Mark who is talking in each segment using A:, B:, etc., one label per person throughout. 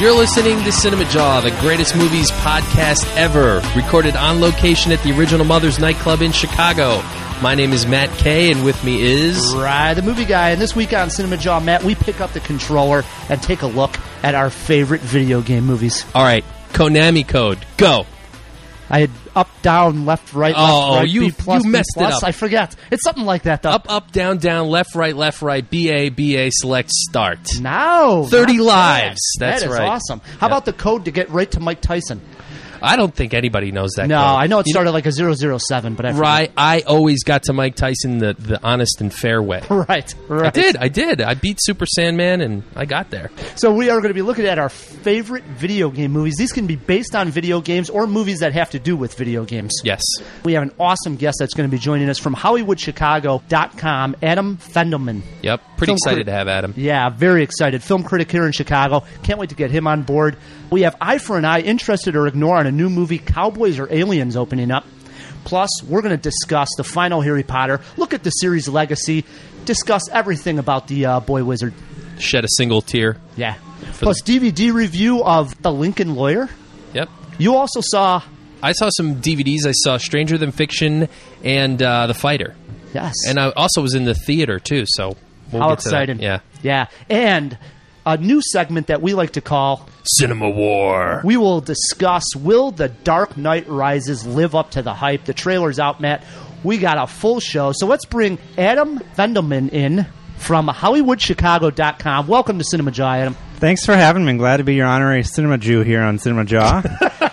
A: You're listening to Cinema Jaw, the greatest movies podcast ever, recorded on location at the Original Mothers nightclub in Chicago. My name is Matt Kay, and with me is...
B: Right, the movie guy. And this week on Cinema Jaw, Matt, we pick up the controller and take a look at our favorite video game movies.
A: All right, Konami code, go.
B: I had up, down, left, right,
A: you
B: B plus,
A: messed
B: B plus.
A: it up.
B: I forget. It's something like that, though.
A: Up, down, left, right, BA, select, start.
B: No.
A: 30 lives. That's
B: that is
A: right.
B: awesome. How about the code to get right to Mike Tyson?
A: I don't think anybody knows that
B: No,
A: code.
B: I know it started like a 007, but I forget.
A: Right, I always got to Mike Tyson the honest and fair way.
B: Right.
A: I did. I beat Super Sandman, and I got there.
B: So we are going to be looking at our favorite video game movies. These can be based on video games or movies that have to do with video games.
A: Yes.
B: We have an awesome guest that's going to be joining us from HollywoodChicago.com, Adam Fendelman.
A: Yep, pretty
B: Film
A: excited
B: critic.
A: to have Adam.
B: Yeah, very excited. Film critic here in Chicago. Can't wait to get him on board. We have Eye for an Eye, Interested or Ignore on a new movie, Cowboys or Aliens, opening up. Plus, we're going to discuss the final Harry Potter, look at the series legacy, discuss everything about the boy wizard.
A: Shed a single tear.
B: Yeah. Plus, DVD review of The Lincoln Lawyer.
A: Yep.
B: You also saw...
A: I saw some DVDs. I saw Stranger Than Fiction and The Fighter.
B: Yes.
A: And I also was in the theater, too, so we'll
B: How
A: get to that.
B: exciting.
A: Yeah.
B: Yeah. And a new segment that we like to call...
A: Cinema War.
B: We will discuss, will The Dark Knight Rises live up to the hype? The trailer's out, Matt. We got a full show. So let's bring Adam Fendelman in from HollywoodChicago.com. Welcome to Cinema Jaw, Adam.
C: Thanks for having me. I'm glad to be your honorary cinema Jew here on Cinema Jaw.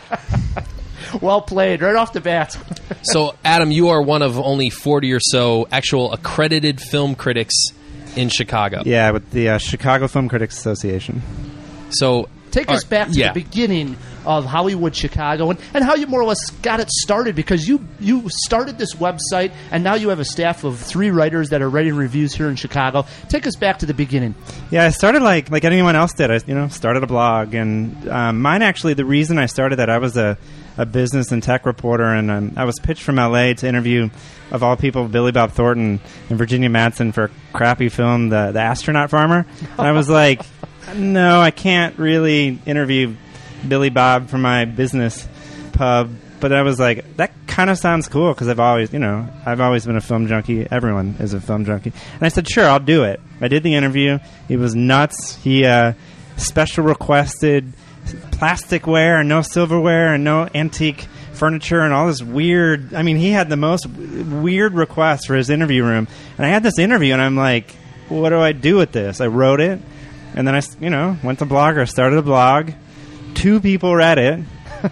B: Well played, right off the bat.
A: So, Adam, you are one of only 40 or so actual accredited film critics in Chicago.
C: Yeah, with the Chicago Film Critics Association.
A: So...
B: Take us back to the beginning of Hollywood Chicago and how you more or less got it started, because you started this website and now you have a staff of 3 writers that are writing reviews here in Chicago. Take us back to the beginning.
C: Yeah, I started like anyone else did. I started a blog, and mine actually, the reason I started that, I was a business and tech reporter, and I was pitched from L.A. to interview, of all people, Billy Bob Thornton and Virginia Madsen for a crappy film, The Astronaut Farmer. And I was like... No, I can't really interview Billy Bob for my business pub. But I was like, that kind of sounds cool, because I've always been a film junkie. Everyone is a film junkie. And I said, sure, I'll do it. I did the interview. He was nuts. He special requested plasticware and no silverware and no antique furniture and all this weird... I mean, he had the most weird requests for his interview room. And I had this interview, and I'm like, what do I do with this? I wrote it. And then I, went to Blogger, started a blog. 2 people read it.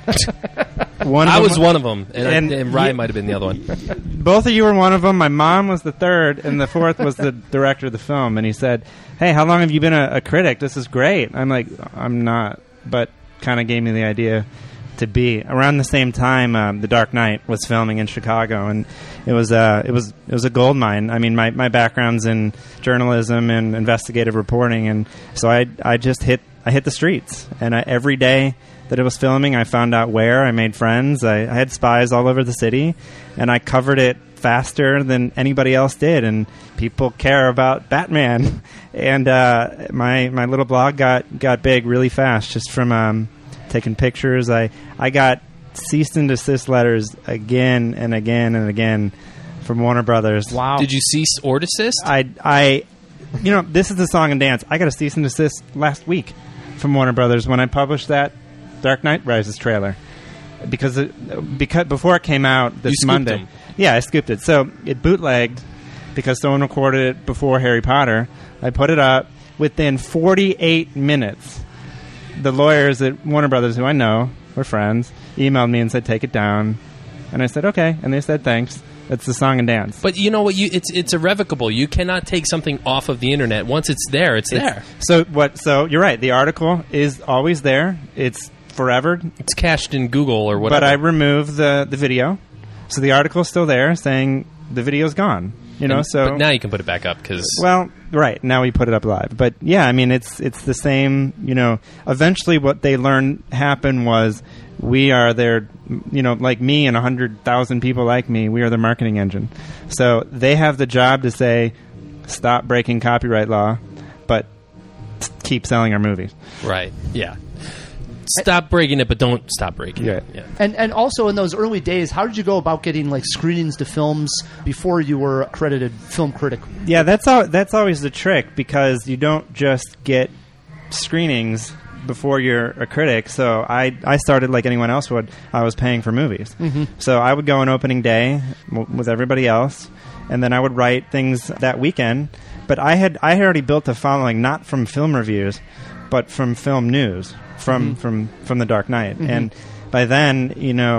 A: I was one of them, and Ryan might have been the other one.
C: Both of you were one of them. My mom was the 3rd, and the 4th was the director of the film. And he said, hey, how long have you been a critic? This is great. I'm like, I'm not, but kind of gave me the idea to be. Around the same time, The Dark Knight was filming in Chicago, and it was a gold mine. I mean, my background's in journalism and investigative reporting, and so I just hit the streets, and every day that it was filming, I found out where. I made friends. I had spies all over the city, and I covered it faster than anybody else did. And people care about Batman, and my little blog got big really fast just from taking pictures. I got cease and desist letters again and again and again from Warner Brothers.
B: Wow.
A: Did you cease or desist?
C: This is the song and dance. I got a cease and desist last week from Warner Brothers when I published that Dark Knight Rises trailer, because before it came out this Monday.
A: Them.
C: Yeah, I scooped it. So it bootlegged because someone recorded it before Harry Potter. I put it up. Within 48 minutes, the lawyers at Warner Brothers, who I know, we're friends, emailed me and said, take it down. And I said, okay. And they said, thanks. That's the song and dance.
A: But you know what? It's irrevocable. You cannot take something off of the internet. Once it's there, it's there.
C: So you're right. The article is always there. It's forever.
A: It's cached in Google or whatever.
C: But I removed the video. So the article's still there saying the video's gone.
A: But now you can put it back up because...
C: Well, right. Now we put it up live. But, yeah, I mean, it's the same, Eventually what they learned happened was we are their, like me and 100,000 people like me, we are the marketing engine. So they have the job to say, stop breaking copyright law, but keep selling our movies.
A: Right, yeah. stop breaking it, but don't stop breaking it. Yeah.
B: And also in those early days, how did you go about getting like screenings to films before you were accredited film critic?
C: Yeah, that's always the trick, because you don't just get screenings before you're a critic. So I started like anyone else would. I was paying for movies. Mm-hmm. So I would go on opening day with everybody else, and then I would write things that weekend. But I had already built a following, not from film reviews, but from film news, from The Dark Knight. Mm-hmm. And by then,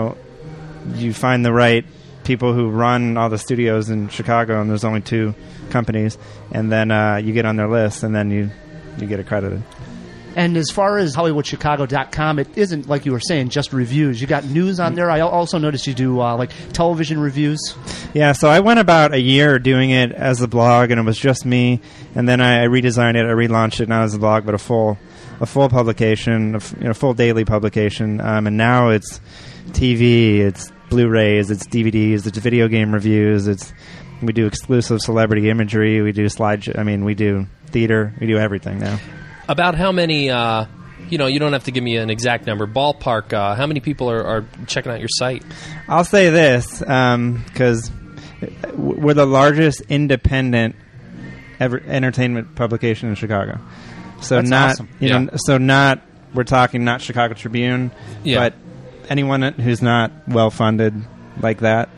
C: you find the right people who run all the studios in Chicago, and there's only 2 companies, and then you get on their list, and then you get accredited.
B: And as far as HollywoodChicago.com, it isn't, like you were saying, just reviews. You got news on there. I also noticed you do like television reviews.
C: Yeah, so I went about a year doing it as a blog, and it was just me. And then I redesigned it, I relaunched it, not as a blog, but a full publication, a full daily publication. And now it's TV, it's Blu-rays, it's DVDs, it's video game reviews. We do exclusive celebrity imagery. We do slideshow. We do theater. We do everything now.
A: About how many, you don't have to give me an exact number, ballpark, how many people are checking out your site?
C: I'll say this, because we're the largest independent entertainment publication in Chicago. So
B: that's awesome.
C: We're talking not Chicago Tribune, but anyone who's not well-funded like that,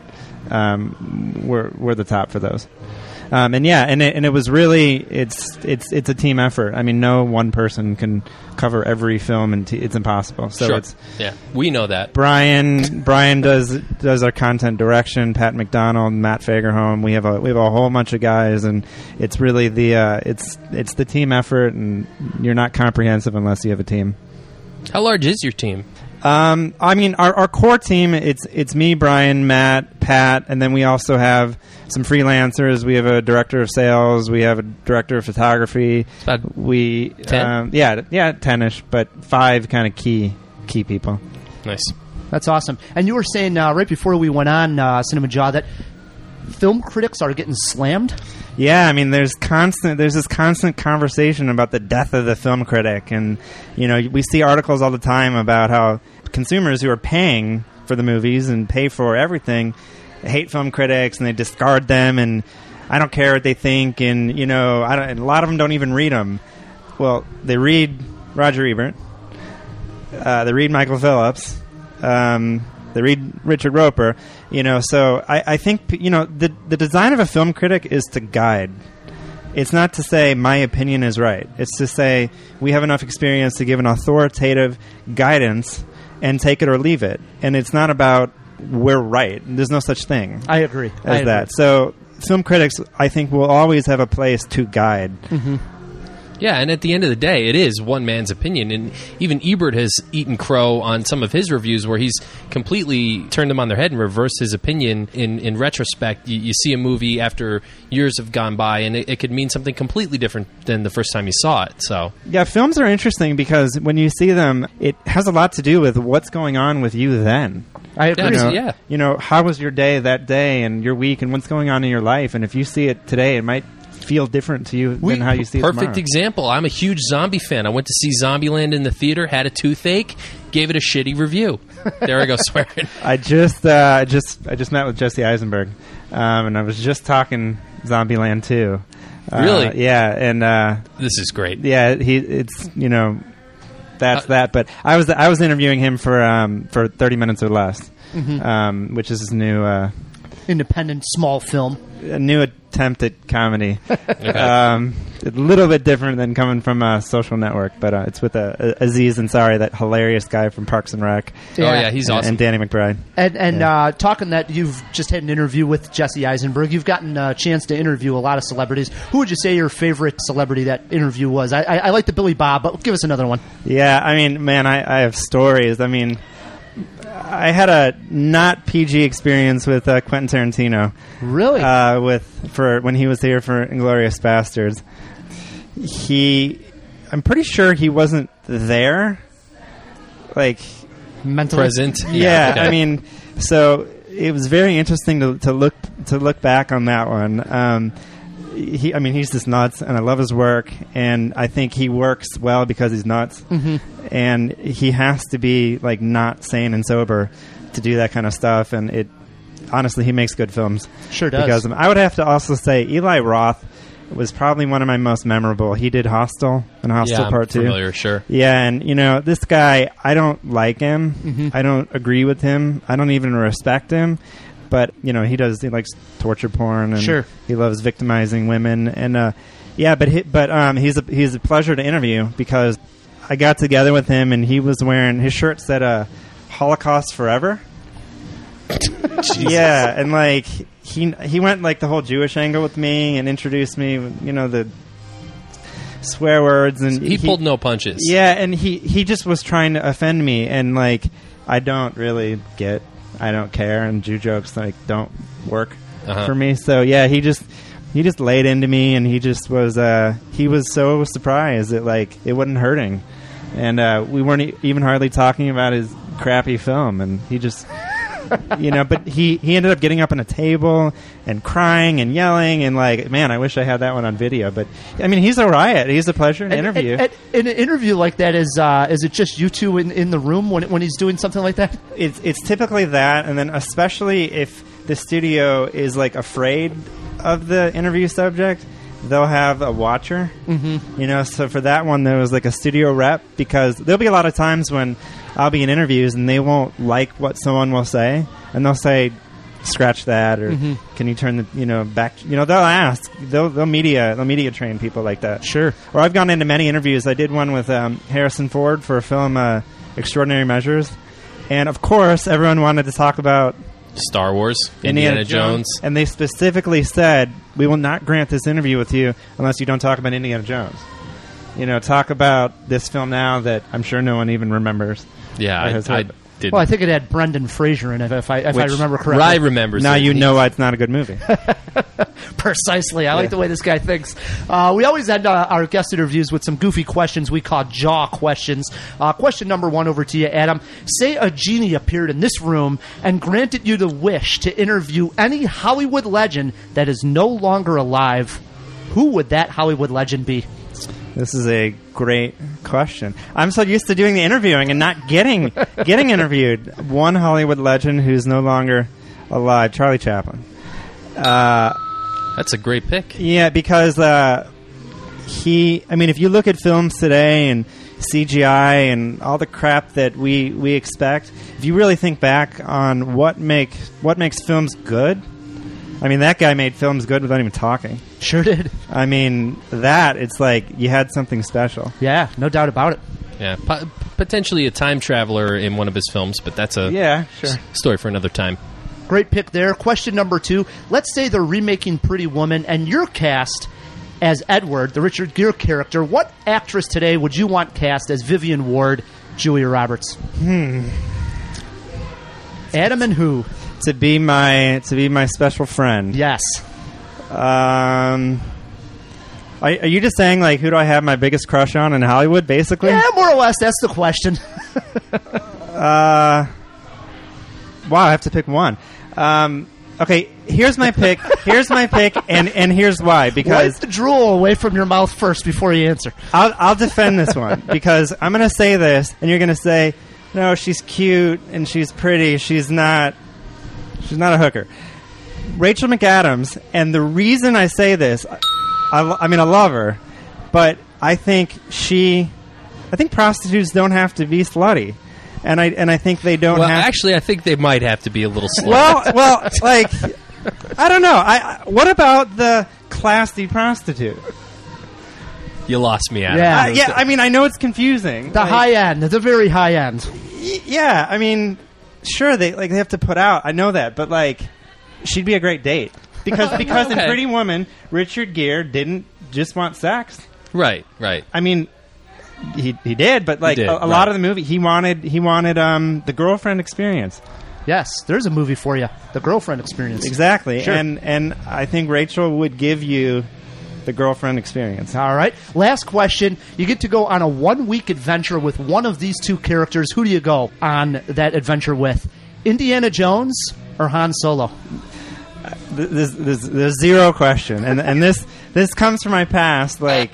C: we're the top for those. And it was really it's a team effort. No one person can cover every film, and it's impossible. So
A: sure. We know that.
C: Brian does our content direction. Pat McDonald, Matt Fagerholm. We have a whole bunch of guys, and it's really it's the team effort, and you're not comprehensive unless you have a team.
A: How large is your team?
C: Our core team, it's me, Brian, Matt, Pat, and then we also have some freelancers. We have a director of sales. We have a director of photography.
A: It's about 10?
C: 10-ish, but 5 kind of key people.
A: Nice.
B: That's awesome. And you were saying right before we went on Cinema Jaw that film critics are getting slammed?
C: Yeah, there's this constant conversation about the death of the film critic, and we see articles all the time about how consumers who are paying for the movies and pay for everything hate film critics, and they discard them, and I don't care what they think, and and a lot of them don't even read them. Well, they read Roger Ebert, they read Michael Phillips, they read Richard Roeper, so I think, the design of a film critic is to guide. It's not to say my opinion is right. It's to say we have enough experience to give an authoritative guidance and take it or leave it. And it's not about we're right. There's no such thing.
B: I agree.
C: As that. So film critics, I think, will always have a place to guide.
B: Mm-hmm.
A: Yeah, and at the end of the day, it is one man's opinion. And even Ebert has eaten crow on some of his reviews where he's completely turned them on their head and reversed his opinion in retrospect. You see a movie after years have gone by, and it could mean something completely different than the first time you saw it. So
C: yeah, films are interesting because when you see them, it has a lot to do with what's going on with you then.
B: I agree.
C: How was your day that day and your week and what's going on in your life? And if you see it today, it might feel different to you than how you see it tomorrow.
A: Perfect example. I'm a huge zombie fan. I went to see Zombieland in the theater, had a toothache, gave it a shitty review. There I go swearing.
C: I just met with Jesse Eisenberg, and I was just talking Zombieland 2.
A: Really?
C: Yeah, and
A: this is great.
C: Yeah, that's that. But I was interviewing him for 30 minutes or less, which is his new
B: independent small film.
C: A new attempt at comedy. A little bit different than coming from a Social Network, but it's with Aziz Ansari, that hilarious guy from Parks and Rec.
A: Yeah, he's awesome.
C: And Danny McBride.
B: And talking that you've just had an interview with Jesse Eisenberg, you've gotten a chance to interview a lot of celebrities. Who would you say your favorite celebrity that interview was? I like the Billy Bob, but give us another one.
C: Yeah, I have stories. I had a not PG experience with Quentin Tarantino.
B: Really?
C: For when he was here for Inglourious Basterds. I'm pretty sure he wasn't there. Like
B: mentally
A: present.
C: Yeah, okay. So it was very interesting to look back on that one. he's just nuts, and I love his work, and I think he works well because he's nuts, and he has to be like not sane and sober to do that kind of stuff, and honestly, he makes good films.
B: Sure does.
C: Because I would have to also say Eli Roth was probably one of my most memorable. He did Hostel and Hostel Part 2.
A: Familiar, sure.
C: Yeah, and this guy, I don't like him. I don't agree with him. I don't even respect him. But he likes torture porn, and
B: sure.
C: he loves victimizing women, and he's a pleasure to interview because I got together with him and he was wearing his shirt said Holocaust Forever. Yeah, and like he went like the whole Jewish angle with me and introduced me, the swear words, and
A: he pulled no punches.
C: Yeah, and he just was trying to offend me, and like I don't care, and Jew jokes like don't work for me. So yeah, he just laid into me, and he was so surprised that like it wasn't hurting, and we weren't even hardly talking about his crappy film, and he just. But he ended up getting up on a table and crying and yelling and like, man, I wish I had that one on video. But I mean, he's a riot. He's a pleasure to interview.
B: In an interview like that, is it just you two in the room when he's doing something like that?
C: It's typically that, and then especially if the studio is like afraid of the interview subject, they'll have a watcher. So for that one, there was like a studio rep, because there'll be a lot of times when I'll be in interviews and they won't like what someone will say, and they'll say, scratch that, or can you turn the back, they'll ask, they'll media train people like that.
B: Sure.
C: Or I've gone into many interviews. I did one with Harrison Ford for a film Extraordinary Measures, and of course everyone wanted to talk about
A: Star Wars, Indiana Jones,
C: and they specifically said, we will not grant this interview with you unless you don't talk about Indiana Jones. Talk about this film now that I'm sure no one even remembers.
A: Yeah, I did.
B: Well, I think it had Brendan Fraser in it, if I remember correctly.
A: Rye remembers.
C: Now you know why it's not a good movie.
B: Precisely. I like the way this guy thinks. We always end our guest interviews with some goofy questions we call jaw questions. Question number 1 over to you, Adam. Say a genie appeared in this room and granted you the wish to interview any Hollywood legend that is no longer alive. Who would that Hollywood legend be?
C: This is a great question. I'm so used to doing the interviewing and not getting interviewed. One Hollywood legend who's no longer alive, Charlie Chaplin.
A: That's a great pick.
C: Yeah, because if you look at films today and CGI and all the crap that we expect, if you really think back on what makes films good, I mean, that guy made films good without even talking.
B: Sure did.
C: I mean, it's like you had something special.
B: Yeah, no doubt about it.
A: Yeah, potentially a time traveler in one of his films, but that's a story for another time.
B: Great pick there. Question number 2. Let's say they're remaking Pretty Woman, and you're cast as Edward, the Richard Gere character. What actress today would you want cast as Vivian Ward, Julia Roberts? Adam and who?
C: To be my special friend.
B: Yes.
C: Are you just saying, like, who do I have my biggest crush on in Hollywood, basically?
B: Yeah, more or less. That's the question.
C: Wow, I have to pick one. Okay, here's my pick. And here's why. Because
B: wipe the drool away from your mouth first before you answer.
C: I'll defend this one, because I'm going to say this, and you're going to say, no, she's cute, and she's pretty. She's not a hooker. Rachel McAdams, and the reason I say this, I love her, but I think prostitutes don't have to be slutty, and I think they don't.
A: Well,
C: have
A: actually, I think they might have to be a little slutty.
C: Well, like, I don't know. What about the classy prostitute?
A: You lost me, Adam.
B: Yeah.
C: I mean, I know it's confusing.
B: The high end, the very high end.
C: Yeah, I mean, sure, they have to put out. I know that, but like, she'd be a great date because in Pretty Woman, Richard Gere didn't just want sex.
A: Right.
C: I mean, he did, but like a lot of the movie, he wanted the girlfriend experience.
B: Yes, there's a movie for you, The Girlfriend Experience.
C: Exactly,
B: sure.
C: and I think Rachel would give you the girlfriend experience.
B: All right. Last question. You get to go on a 1-week adventure with one of these two characters. Who do you go on that adventure with? Indiana Jones or Han Solo?
C: There's zero question, and this this comes from my past. Like,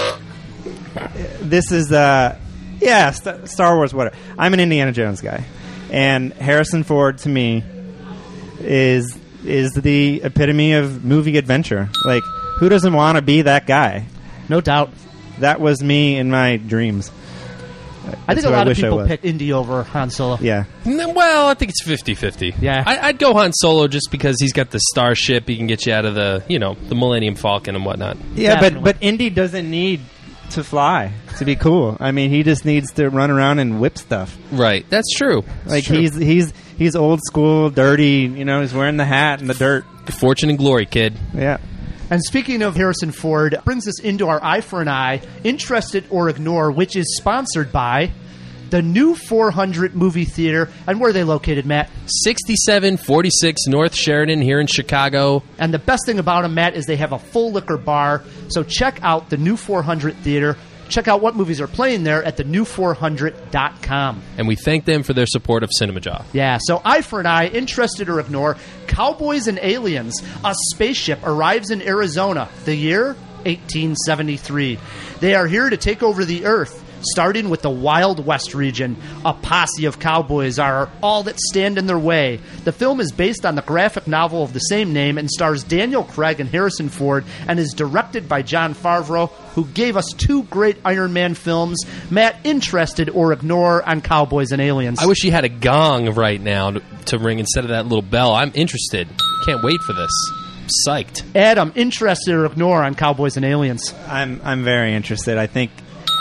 C: this is Star Wars. Whatever. I'm an Indiana Jones guy, and Harrison Ford to me is the epitome of movie adventure. Like, who doesn't want to be that guy?
B: No doubt.
C: That was me in my dreams.
B: I think a lot of people pick Indy over Han Solo.
C: Yeah.
A: Well, I think it's 50-50.
B: Yeah.
A: I'd go Han Solo just because he's got the starship. He can get you out of the Millennium Falcon and whatnot.
C: Yeah,
B: Definitely.
C: but Indy doesn't need to fly to be cool. I mean, he just needs to run around and whip stuff.
A: Right. That's true.
C: Like, he's old school, dirty. He's wearing the hat and the dirt.
A: Fortune and glory, kid.
C: Yeah.
B: And speaking of Harrison Ford, brings us into our Eye for an Eye, Interest It or Ignore, which is sponsored by the New 400 Movie Theater. And where are they located, Matt?
A: 6746 North Sheridan here in Chicago.
B: And the best thing about them, Matt, is they have a full liquor bar. So check out the New 400 Theater. Check out what movies are playing there at thenew400.com.
A: And we thank them for their support of Cinema Jaw.
B: Yeah, so Eye for an Eye, Interested or Ignore, Cowboys and Aliens. A spaceship arrives in Arizona, the year 1873. They are here to take over the Earth, starting with the Wild West region. A posse of cowboys are all that stand in their way. The film is based on the graphic novel of the same name and stars Daniel Craig and Harrison Ford and is directed by Jon Favreau, who gave us 2 great Iron Man films. Matt, Interested or Ignore on Cowboys and Aliens?
A: I wish you had a gong right now to ring instead of that little bell. I'm interested. Can't wait for this. Psyched.
B: Adam, Interested or Ignore on Cowboys and Aliens?
C: I'm very interested. I think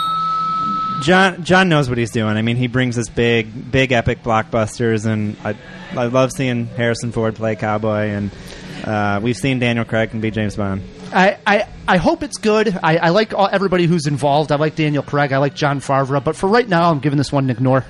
C: John knows what he's doing. I mean, he brings us big epic blockbusters, and I love seeing Harrison Ford play cowboy, and we've seen Daniel Craig can be James Bond.
B: I hope it's good. I like everybody who's involved. I like Daniel Craig. I like Jon Favreau. But for right now, I'm giving this one an ignore.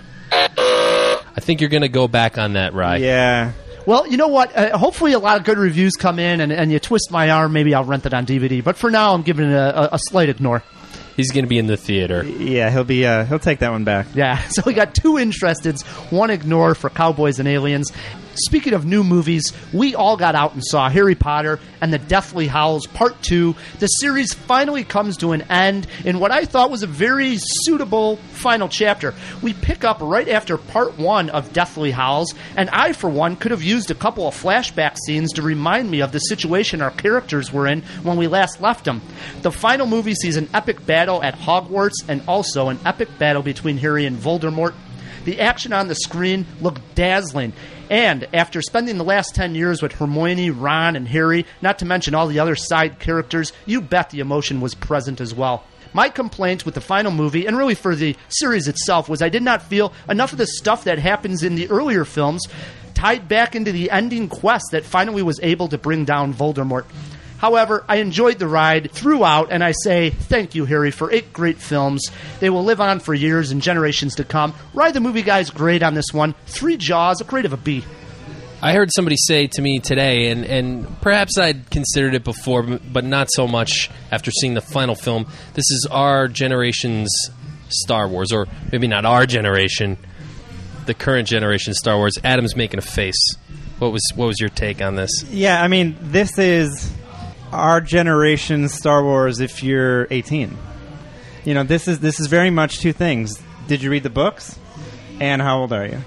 A: I think you're going to go back on that, Rye.
C: Yeah.
B: Well, you know what? Hopefully a lot of good reviews come in, and you twist my arm. Maybe I'll rent it on DVD. But for now, I'm giving it a slight ignore.
A: He's going to be in the theater.
C: Yeah, he'll take that one back.
B: Yeah, so we got 2 Interesteds, 1 ignore for Cowboys and Aliens. Speaking of new movies, we all got out and saw Harry Potter and the Deathly Hallows Part 2. The series finally comes to an end in what I thought was a very suitable final chapter. We pick up right after Part 1 of Deathly Hallows, and I, for one, could have used a couple of flashback scenes to remind me of the situation our characters were in when we last left them. The final movie sees an epic battle at Hogwarts and also an epic battle between Harry and Voldemort. The action on the screen looked dazzling. And after spending the last 10 years with Hermione, Ron, and Harry, not to mention all the other side characters, you bet the emotion was present as well. My complaint with the final movie, and really for the series itself, was I did not feel enough of the stuff that happens in the earlier films tied back into the ending quest that finally was able to bring down Voldemort. However, I enjoyed the ride throughout, and I say thank you, Harry, for 8 great films. They will live on for years and generations to come. Ride the Movie Guy's grade on this one. 3 Jaws, a grade of a B.
A: I heard somebody say to me today, and perhaps I'd considered it before, but not so much after seeing the final film. This is our generation's Star Wars, or maybe not our generation, the current generation Star Wars. Adam's making a face. What was your take on this?
C: Yeah, I mean, this is our generation Star Wars if you're 18. This is very much 2 things. Did you read the books? And how old are you?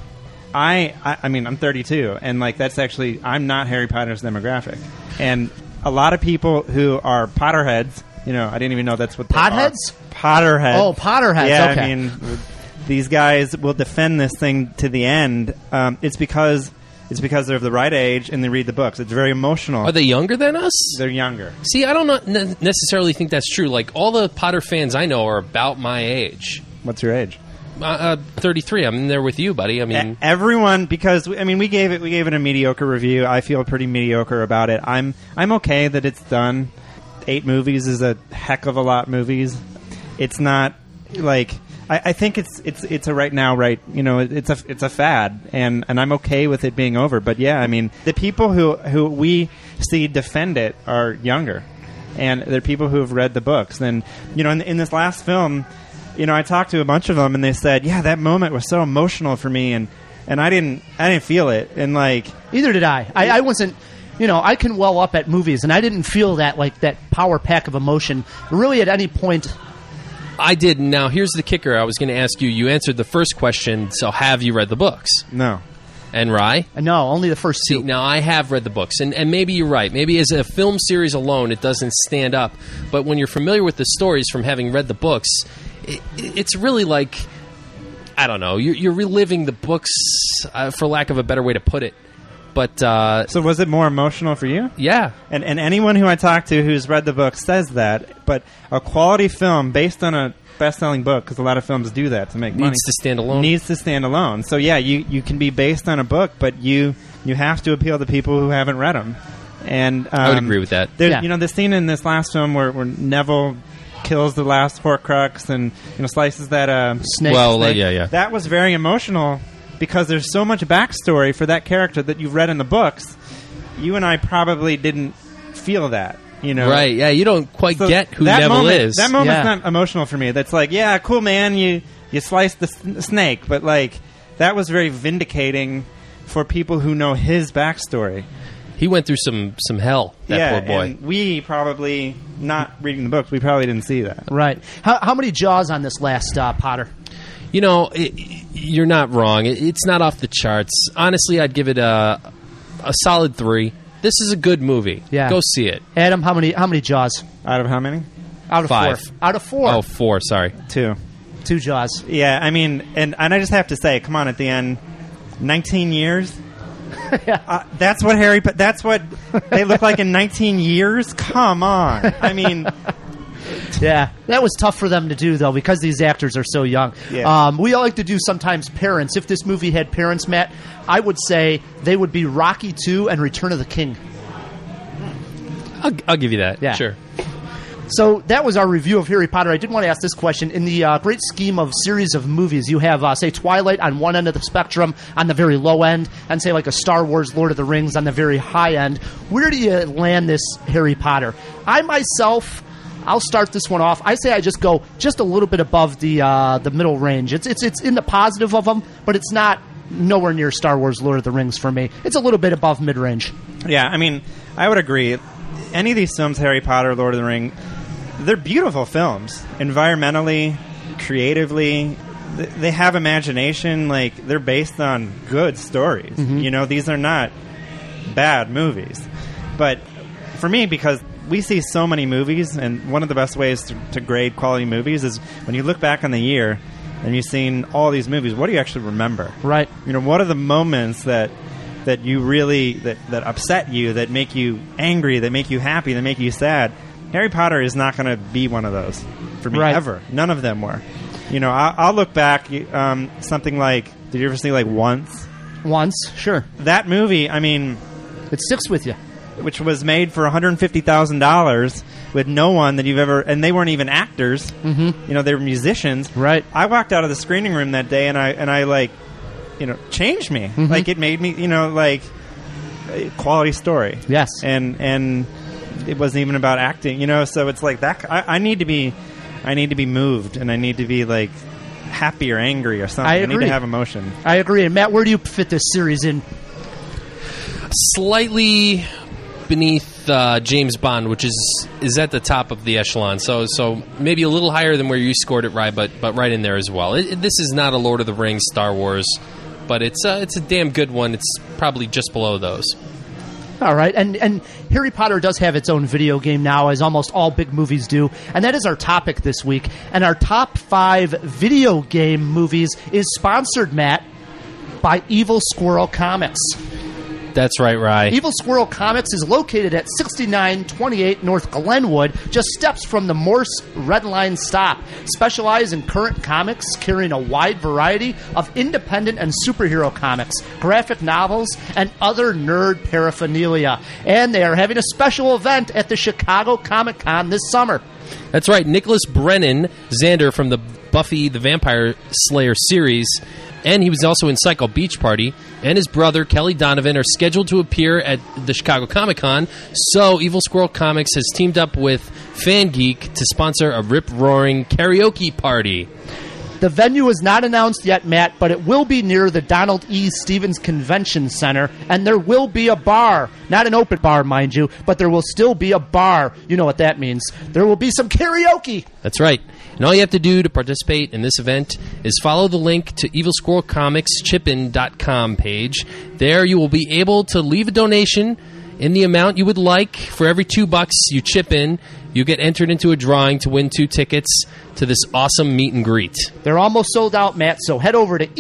C: I mean, I'm 32, and that's actually, I'm not Harry Potter's demographic. And a lot of people who are Potterheads, I didn't even know that's what they
B: Potheads?
C: are. Potterheads.
B: Oh, Potterheads,
C: yeah,
B: okay.
C: I mean, these guys will defend this thing to the end. It's because they're of the right age and they read the books. It's very emotional.
A: Are they younger than us?
C: They're younger.
A: See, I don't necessarily think that's true. All the Potter fans I know are about my age.
C: What's your age?
A: 33. I'm in there with you, buddy. I mean,
C: everyone, because we gave it a mediocre review. I feel pretty mediocre about it. I'm okay that it's done. 8 movies is a heck of a lot. Movies. It's not I think it's a right now, right? It's a fad, and I'm okay with it being over. But yeah, I mean, the people who we see defend it are younger, and they're people who have read the books. Then in this last film, I talked to a bunch of them, and they said, yeah, that moment was so emotional for me, and I didn't feel it, and
B: either did I. I wasn't. I can well up at movies, and I didn't feel that power pack of emotion really at any point.
A: I did. Now, here's the kicker. I was going to ask you. You answered the first question, so have you read the books?
C: No.
A: And Rye?
B: No, only the first two.
A: See, now, I have read the books, and maybe you're right. Maybe as a film series alone, it doesn't stand up. But when you're familiar with the stories from having read the books, it's really like, I don't know, you're reliving the books, for lack of a better way to put it. But
C: so was it more emotional for you?
A: Yeah.
C: And anyone who I talk to who's read the book says that. But a quality film based on a best-selling book, because a lot of films do that to make money,
A: needs to stand alone.
C: Needs to stand alone. So yeah, you can be based on a book, but you have to appeal to people who haven't read them. And
A: I would agree with that.
C: The scene in this last film where Neville kills the last Horcrux and slices that
B: snake.
A: Well,
B: snake.
A: yeah.
C: That was very emotional. Because there's so much backstory for that character that you've read in the books, you and I probably didn't feel that,
A: Right, yeah, you don't quite get who
C: that
A: Neville
C: moment,
A: is.
C: That moment's not emotional for me. That's like, yeah, cool, man, you sliced the snake, but that was very vindicating for people who know his backstory.
A: He went through some hell, that poor boy.
C: And we probably, not reading the books, we probably didn't see that.
B: Right. How many Jaws on this last Potter?
A: You're not wrong. It's not off the charts. Honestly, I'd give it a solid 3. This is a good movie.
B: Yeah.
A: Go see it.
B: Adam, how many Jaws?
C: Out of how many?
B: Out of
A: 5.
B: 4. Out of 4.
A: Oh, 4, sorry.
C: 2.
B: 2 Jaws.
C: Yeah, I mean, and I just have to say, come on, at the end, 19 years?
B: Yeah.
C: That's what that's what they look like in 19 years? Come on. I mean...
B: Yeah, that was tough for them to do, though, because these actors are so young.
C: Yeah.
B: We all like to do sometimes parents. If this movie had parents, Matt, I would say they would be Rocky II and Return of the King.
A: I'll give you that.
B: Yeah.
A: Sure.
B: So that was our review of Harry Potter. I did want to ask this question. In the great scheme of series of movies, you have, say, Twilight on one end of the spectrum, on the very low end, and, say, like a Star Wars, Lord of the Rings on the very high end. Where do you land this Harry Potter? I, myself... I'll start this one off. I say I just go just a little bit above the middle range. It's in the positive of them, but it's not nowhere near Star Wars Lord of the Rings for me. It's a little bit above mid-range.
C: Yeah, I mean, I would agree. Any of these films, Harry Potter, Lord of the Rings, they're beautiful films. Environmentally, creatively, they have imagination. They're based on good stories.
B: Mm-hmm.
C: These are not bad movies. But for me, because we see so many movies, and one of the best ways to grade quality movies is when you look back on the year and you've seen all these movies, what do you actually remember?
B: Right.
C: What are the moments that you really that upset you, that make you angry, that make you happy, that make you sad? Harry Potter is not going to be one of those for me,
B: right.
C: Ever. None of them were. I'll look back, something like, did you ever see Once?
B: Once, sure.
C: That movie, I mean,
B: it sticks with you.
C: Which was made for $150,000 with no one that you've ever... And they weren't even actors.
B: Mm-hmm.
C: They were musicians.
B: Right.
C: I walked out of the screening room that day and I changed me.
B: Mm-hmm.
C: It made me, a quality story.
B: Yes.
C: And it wasn't even about acting, so it's like that... I need to be moved, and I need to be, happy or angry or something. I need to have emotion.
B: I agree. And Matt, where do you fit this series in?
A: Slightly beneath James Bond, which is at the top of the echelon. So maybe a little higher than where you scored it, right? But right in there as well. This is not a Lord of the Rings, Star Wars, but it's a damn good one. It's probably just below those.
B: All right, and Harry Potter does have its own video game now, as almost all big movies do, and that is our topic this week. And our top 5 video game movies is sponsored, Matt, by Evil Squirrel Comics.
A: That's right, Rye.
B: Evil Squirrel Comics is located at 6928 North Glenwood, just steps from the Morse Red Line stop. Specialize in current comics, carrying a wide variety of independent and superhero comics, graphic novels, and other nerd paraphernalia. And they are having a special event at the Chicago Comic-Con this summer.
A: That's right. Nicholas Brennan, Xander from the Buffy the Vampire Slayer series, and he was also in Psycho Beach Party, and his brother, Kelly Donovan, are scheduled to appear at the Chicago Comic-Con, so Evil Squirrel Comics has teamed up with FanGeek to sponsor a rip-roaring karaoke party.
B: The venue is not announced yet, Matt, but it will be near the Donald E. Stevens Convention Center, and there will be a bar. Not an open bar, mind you, but there will still be a bar. You know what that means. There will be some karaoke.
A: That's right. And all you have to do to participate in this event is follow the link to Evil Squirrel Comics chipin.com page. There you will be able to leave a donation in the amount you would like. For every $2 you chip in, you get entered into a drawing to win 2 tickets to this awesome meet and greet.
B: They're almost sold out, Matt, so head over to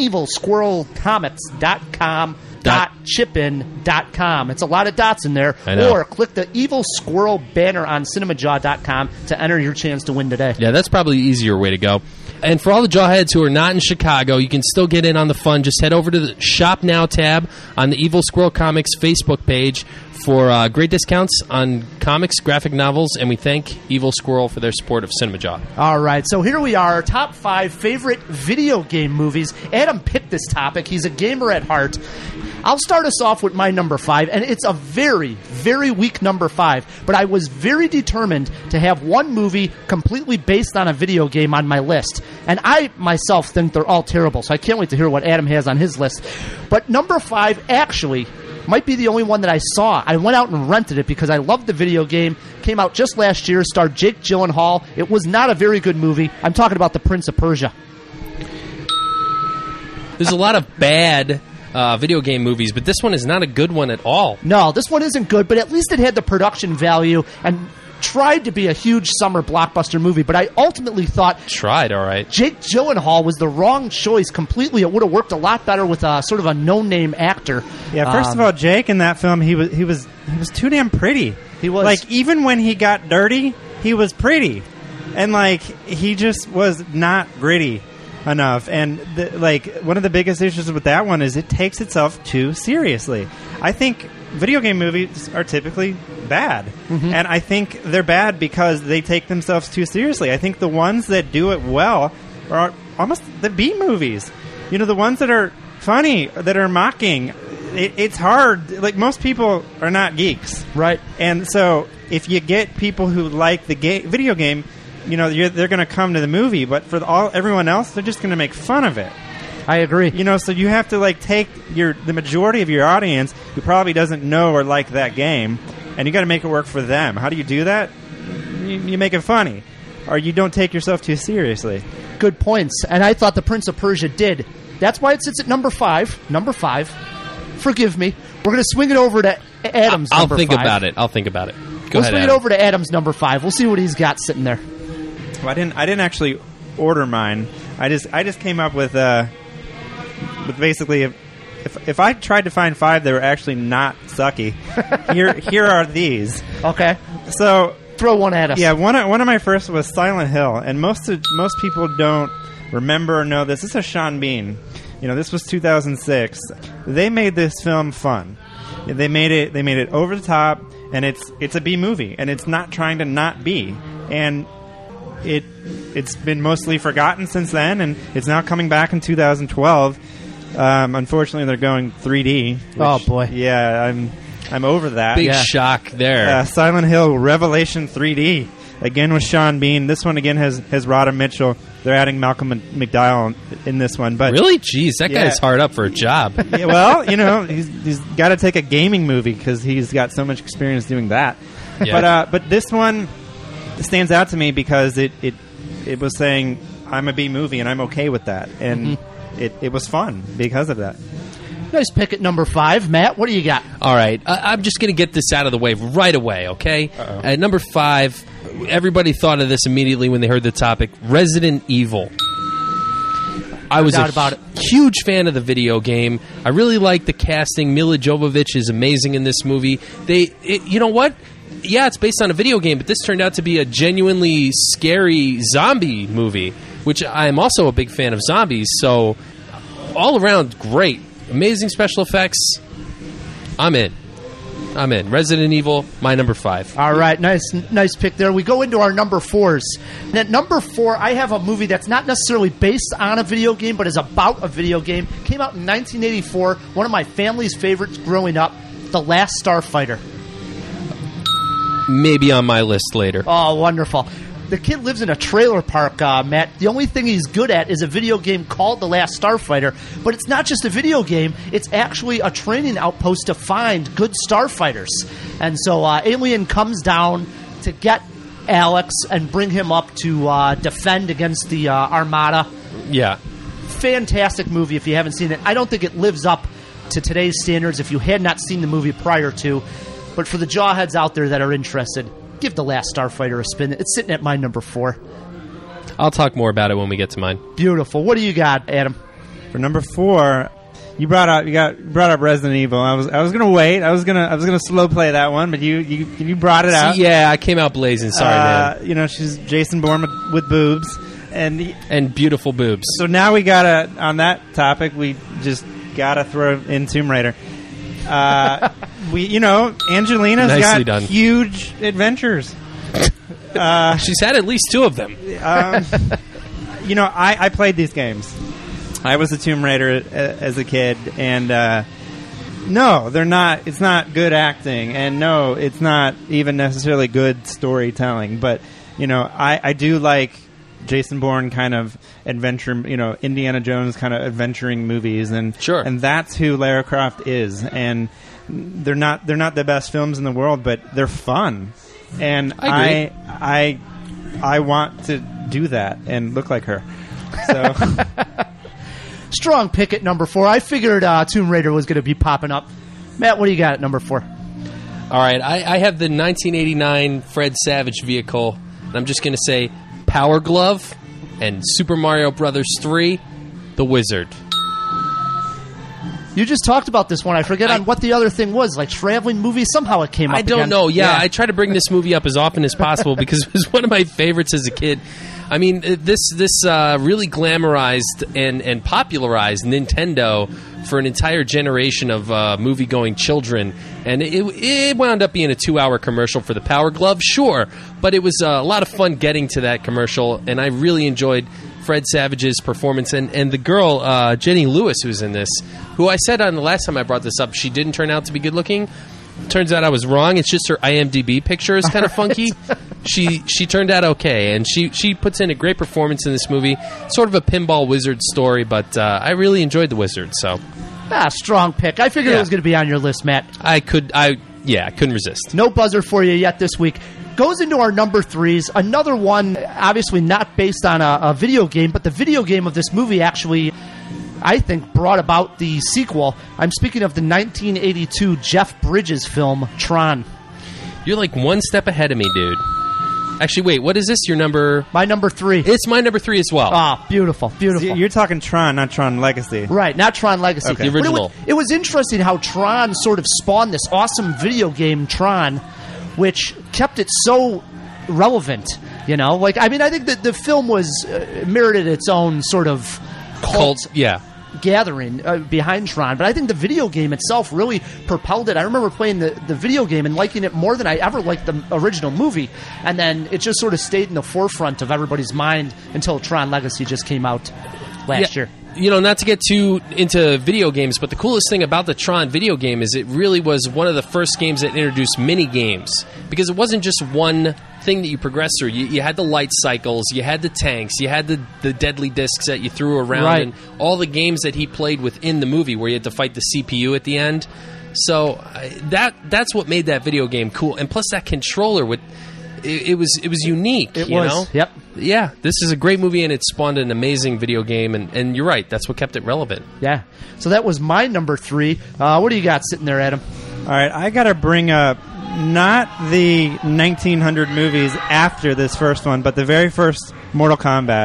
B: evilsquirrelcomics.com.chipin.com. It's a lot of dots in there.
A: I know.
B: Or click the Evil Squirrel banner on cinemajaw.com to enter your chance to win today.
A: Yeah, that's probably the easier way to go. And for all the jawheads who are not in Chicago, you can still get in on the fun. Just head over to the Shop Now tab on the Evil Squirrel Comics Facebook page for great discounts on comics, graphic novels, and we thank Evil Squirrel for their support of Cinema Jaw.
B: All right, so here we are, our top 5 favorite video game movies. Adam picked this topic. He's a gamer at heart. I'll start us off with my number 5, and it's a very, very weak number 5, but I was very determined to have one movie completely based on a video game on my list. And I, myself, think they're all terrible, so I can't wait to hear what Adam has on his list. But number 5, actually, might be the only one that I saw. I went out and rented it because I loved the video game. Came out just last year, starred Jake Gyllenhaal. It was not a very good movie. I'm talking about The Prince of Persia.
A: There's a lot of bad video game movies, but this one is not a good one at all.
B: No, this one isn't good, but at least it had the production value and tried to be a huge summer blockbuster movie, but I ultimately thought
A: Tried, all right.
B: Jake Gyllenhaal was the wrong choice completely. It would have worked a lot better with sort of a no-name actor.
C: Yeah, first of all, Jake in that film, he was too damn pretty.
B: He was.
C: Like, even when he got dirty, he was pretty. And, like, he just was not gritty enough. And, one of the biggest issues with that one is it takes itself too seriously. I think video game movies are typically bad. Mm-hmm. And I think they're bad because they take themselves too seriously. I think the ones that do it well are almost the B movies. You know, the ones that are funny, that are mocking. It's hard. Like, most people are not geeks.
B: Right.
C: And so if you get people who like the video game, you know, they're going to come to the movie. But for everyone else, they're just going to make fun of it.
B: I agree.
C: You know, so you have to, like, take the majority of your audience who probably doesn't know or like that game, and you got to make it work for them. How do you do that? You make it funny, or you don't take yourself too seriously.
B: Good points. And I thought The Prince of Persia did. That's why it sits at number 5. Number 5. Forgive me. We're going to swing it over to Adam's number 5.
A: I'll think about it. I'll think about it.
B: We'll swing it over to Adam's number 5. We'll see what he's got sitting there.
C: Well, I didn't actually order mine. I just came up with basically, if I tried to find 5 that were actually not sucky, here are these.
B: Okay.
C: So
B: throw one at us.
C: Yeah, one of my first was Silent Hill, and most people don't remember or know this. This is Sean Bean. You know, this was 2006. They made this film fun. They made it over the top, and it's a B movie, and it's not trying to not be. And it's been mostly forgotten since then, and it's now coming back in 2012. Unfortunately, they're going 3D. Which,
B: oh boy!
C: Yeah, I'm over that.
A: Big shock there.
C: Silent Hill Revelation 3D again with Sean Bean. This one again has Rodham Mitchell. They're adding Malcolm McDowell in this one. But
A: really, jeez, that guy's hard up for a job.
C: Yeah, well, you know, he's got to take a gaming movie because he's got so much experience doing that. Yeah. But this one stands out to me because it was saying I'm a B movie and I'm okay with that, and it was fun because of that.
B: Nice pick at number 5. Matt, what do you got?
A: All right. I'm just going to get this out of the way right away, okay?
C: Uh-oh.
A: At number 5, everybody thought of this immediately when they heard the topic, Resident Evil. I was a huge fan of the video game. I really like the casting. Mila Jovovich is amazing in this movie. You know what? Yeah, it's based on a video game, but this turned out to be a genuinely scary zombie movie, which I'm also a big fan of zombies, so all around great. Amazing special effects. I'm in. Resident Evil, my number 5.
B: All right, nice pick there. We go into our number 4s. And at number 4, I have a movie that's not necessarily based on a video game, but is about a video game. Came out in 1984. One of my family's favorites growing up, The Last Starfighter.
A: Maybe on my list later.
B: Oh, wonderful. The kid lives in a trailer park, Matt. The only thing he's good at is a video game called The Last Starfighter. But it's not just a video game. It's actually a training outpost to find good starfighters. And so Alien comes down to get Alex and bring him up to defend against the Armada.
A: Yeah.
B: Fantastic movie if you haven't seen it. I don't think it lives up to today's standards if you had not seen the movie prior to. But for the jawheads out there that are interested, give The Last Starfighter a spin. It's sitting at my number 4.
A: I'll talk more about it when we get to mine.
B: Beautiful. What do you got, Adam?
C: For number 4, you brought up Resident Evil. I was gonna wait. I was gonna slow play that one, but you brought it out.
A: Yeah, I came out blazing. Sorry, man.
C: You know, she's Jason Bourne with boobs
A: and beautiful boobs.
C: So now we gotta, on that topic, we just gotta throw in Tomb Raider. Angelina's
A: Nicely
C: got
A: done.
C: huge adventures.
A: She's had at least 2 of them.
C: I played these games. I was a Tomb Raider as a kid, and no, they're not. It's not good acting, and no, it's not even necessarily good storytelling. But I do like Jason Bourne kind of adventure, Indiana Jones kind of adventuring movies, and
A: sure,
C: and that's who Lara Croft is. And they're not the best films in the world, but they're fun, and I want to do that and look like her. So.
B: Strong pick at number 4. I figured Tomb Raider was going to be popping up. Matt, what do you got at number 4?
A: All right, I have the 1989 Fred Savage vehicle, and I'm just going to say Power Glove and Super Mario Brothers 3, The Wizard.
B: You just talked about this one. I forget on what the other thing was, like traveling movies. Somehow it came up.
A: I don't know. Yeah, I try to bring this movie up as often as possible because it was one of my favorites as a kid. I mean, this really glamorized and popularized Nintendo for an entire generation of movie-going children. And it wound up being a 2-hour commercial for the Power Glove, sure. But it was a lot of fun getting to that commercial, and I really enjoyed Fred Savage's performance. And the girl, Jenny Lewis, who's in this, who I said on the last time I brought this up, she didn't turn out to be good-looking. Turns out I was wrong. It's just her IMDb picture is kind of funky. She turned out okay, and she puts in a great performance in this movie. Sort of a pinball wizard story, but I really enjoyed The Wizard. So,
B: strong pick. I figured it was going to be on your list, Matt.
A: I couldn't resist.
B: No buzzer for you yet this week. Goes into our number 3s. Another one, obviously not based on a video game, but the video game of this movie actually, I think, brought about the sequel. I'm speaking of the 1982 Jeff Bridges film, Tron.
A: You're like one step ahead of me, dude. Actually, wait, what is this? Your number?
B: My number 3.
A: It's my number 3 as well.
B: Ah, beautiful, beautiful.
C: So you're talking Tron, not Tron Legacy.
B: Right, not Tron Legacy.
C: Okay.
A: The original.
B: It was interesting how Tron sort of spawned this awesome video game, Tron, which kept it so relevant, Like, I mean, I think that the film was merited its own sort of cult gathering behind Tron, but I think the video game itself really propelled it. I remember playing the video game and liking it more than I ever liked the original movie, and then it just sort of stayed in the forefront of everybody's mind until Tron Legacy just came out last year.
A: Not to get too into video games, but the coolest thing about the Tron video game is it really was one of the first games that introduced mini games, because it wasn't just one thing that you progressed through. You had the light cycles, you had the tanks, you had the deadly discs that you threw around,
B: right,
A: and all the games that he played within the movie where you had to fight the CPU at the end. So that's what made that video game cool. And plus that controller with it was unique.
B: It was. Yep.
A: Yeah, this is a great movie, and it spawned an amazing video game, and you're right, that's what kept it relevant.
B: Yeah. So that was my number 3. What do you got sitting there, Adam?
C: All right, I got to bring up not the 1900 movies after this first one, but the very first Mortal Kombat,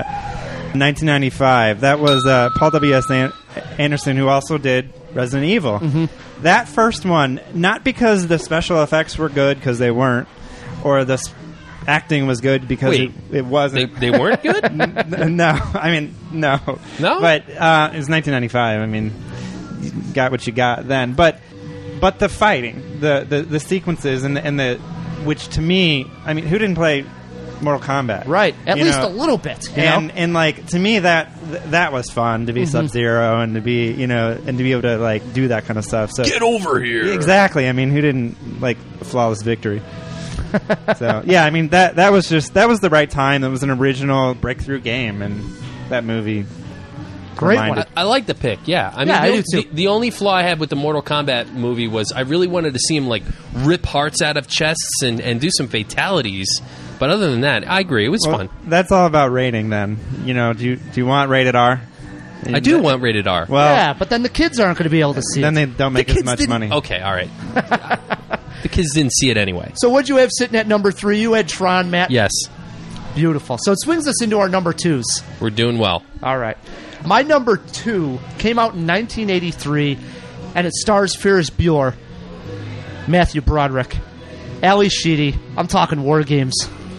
C: 1995. That was Paul W.S. Anderson, who also did Resident Evil. Mm-hmm. That first one, not because the special effects were good, because they weren't, or the acting was good because it wasn't.
A: They weren't good?
C: No. I mean, no.
A: No?
C: But it was 1995. I mean, you got what you got then. But the fighting, the sequences, and the which to me, I mean, who didn't play Mortal Kombat?
B: Right. At least a little bit.
C: And like, to me, that was fun to be Sub-Zero and to be, and to be able to like do that kind of stuff. So
A: get over here.
C: Exactly. I mean, who didn't like flawless victory? So yeah, I mean that was the right time. It was an original breakthrough game, and that movie.
B: Great
C: reminded-
B: one.
A: I like the pick. Yeah, I mean,
B: Yeah, I do too.
A: the only flaw I had with the Mortal Kombat movie was I really wanted to see him like rip hearts out of chests and do some fatalities. But other than that, I agree. It was
C: Well,
A: fun.
C: that's all about rating. Then do you want rated R?
A: I do want rated R.
C: Well,
B: Yeah, but then the kids aren't going to be able to see
C: then
B: it.
C: they don't make as
A: kids
C: much
A: didn't-
C: money.
A: Okay, all right. The kids didn't see it anyway.
B: So what'd you have sitting at number 3? You had Tron, Matt.
A: Yes,
B: Beautiful. So it swings us into our number 2s.
A: we're doing well.
B: All right. My number 2 came out in 1983, and it stars Ferris Bueller, Matthew Broderick, Ali Sheedy. I'm talking War Games.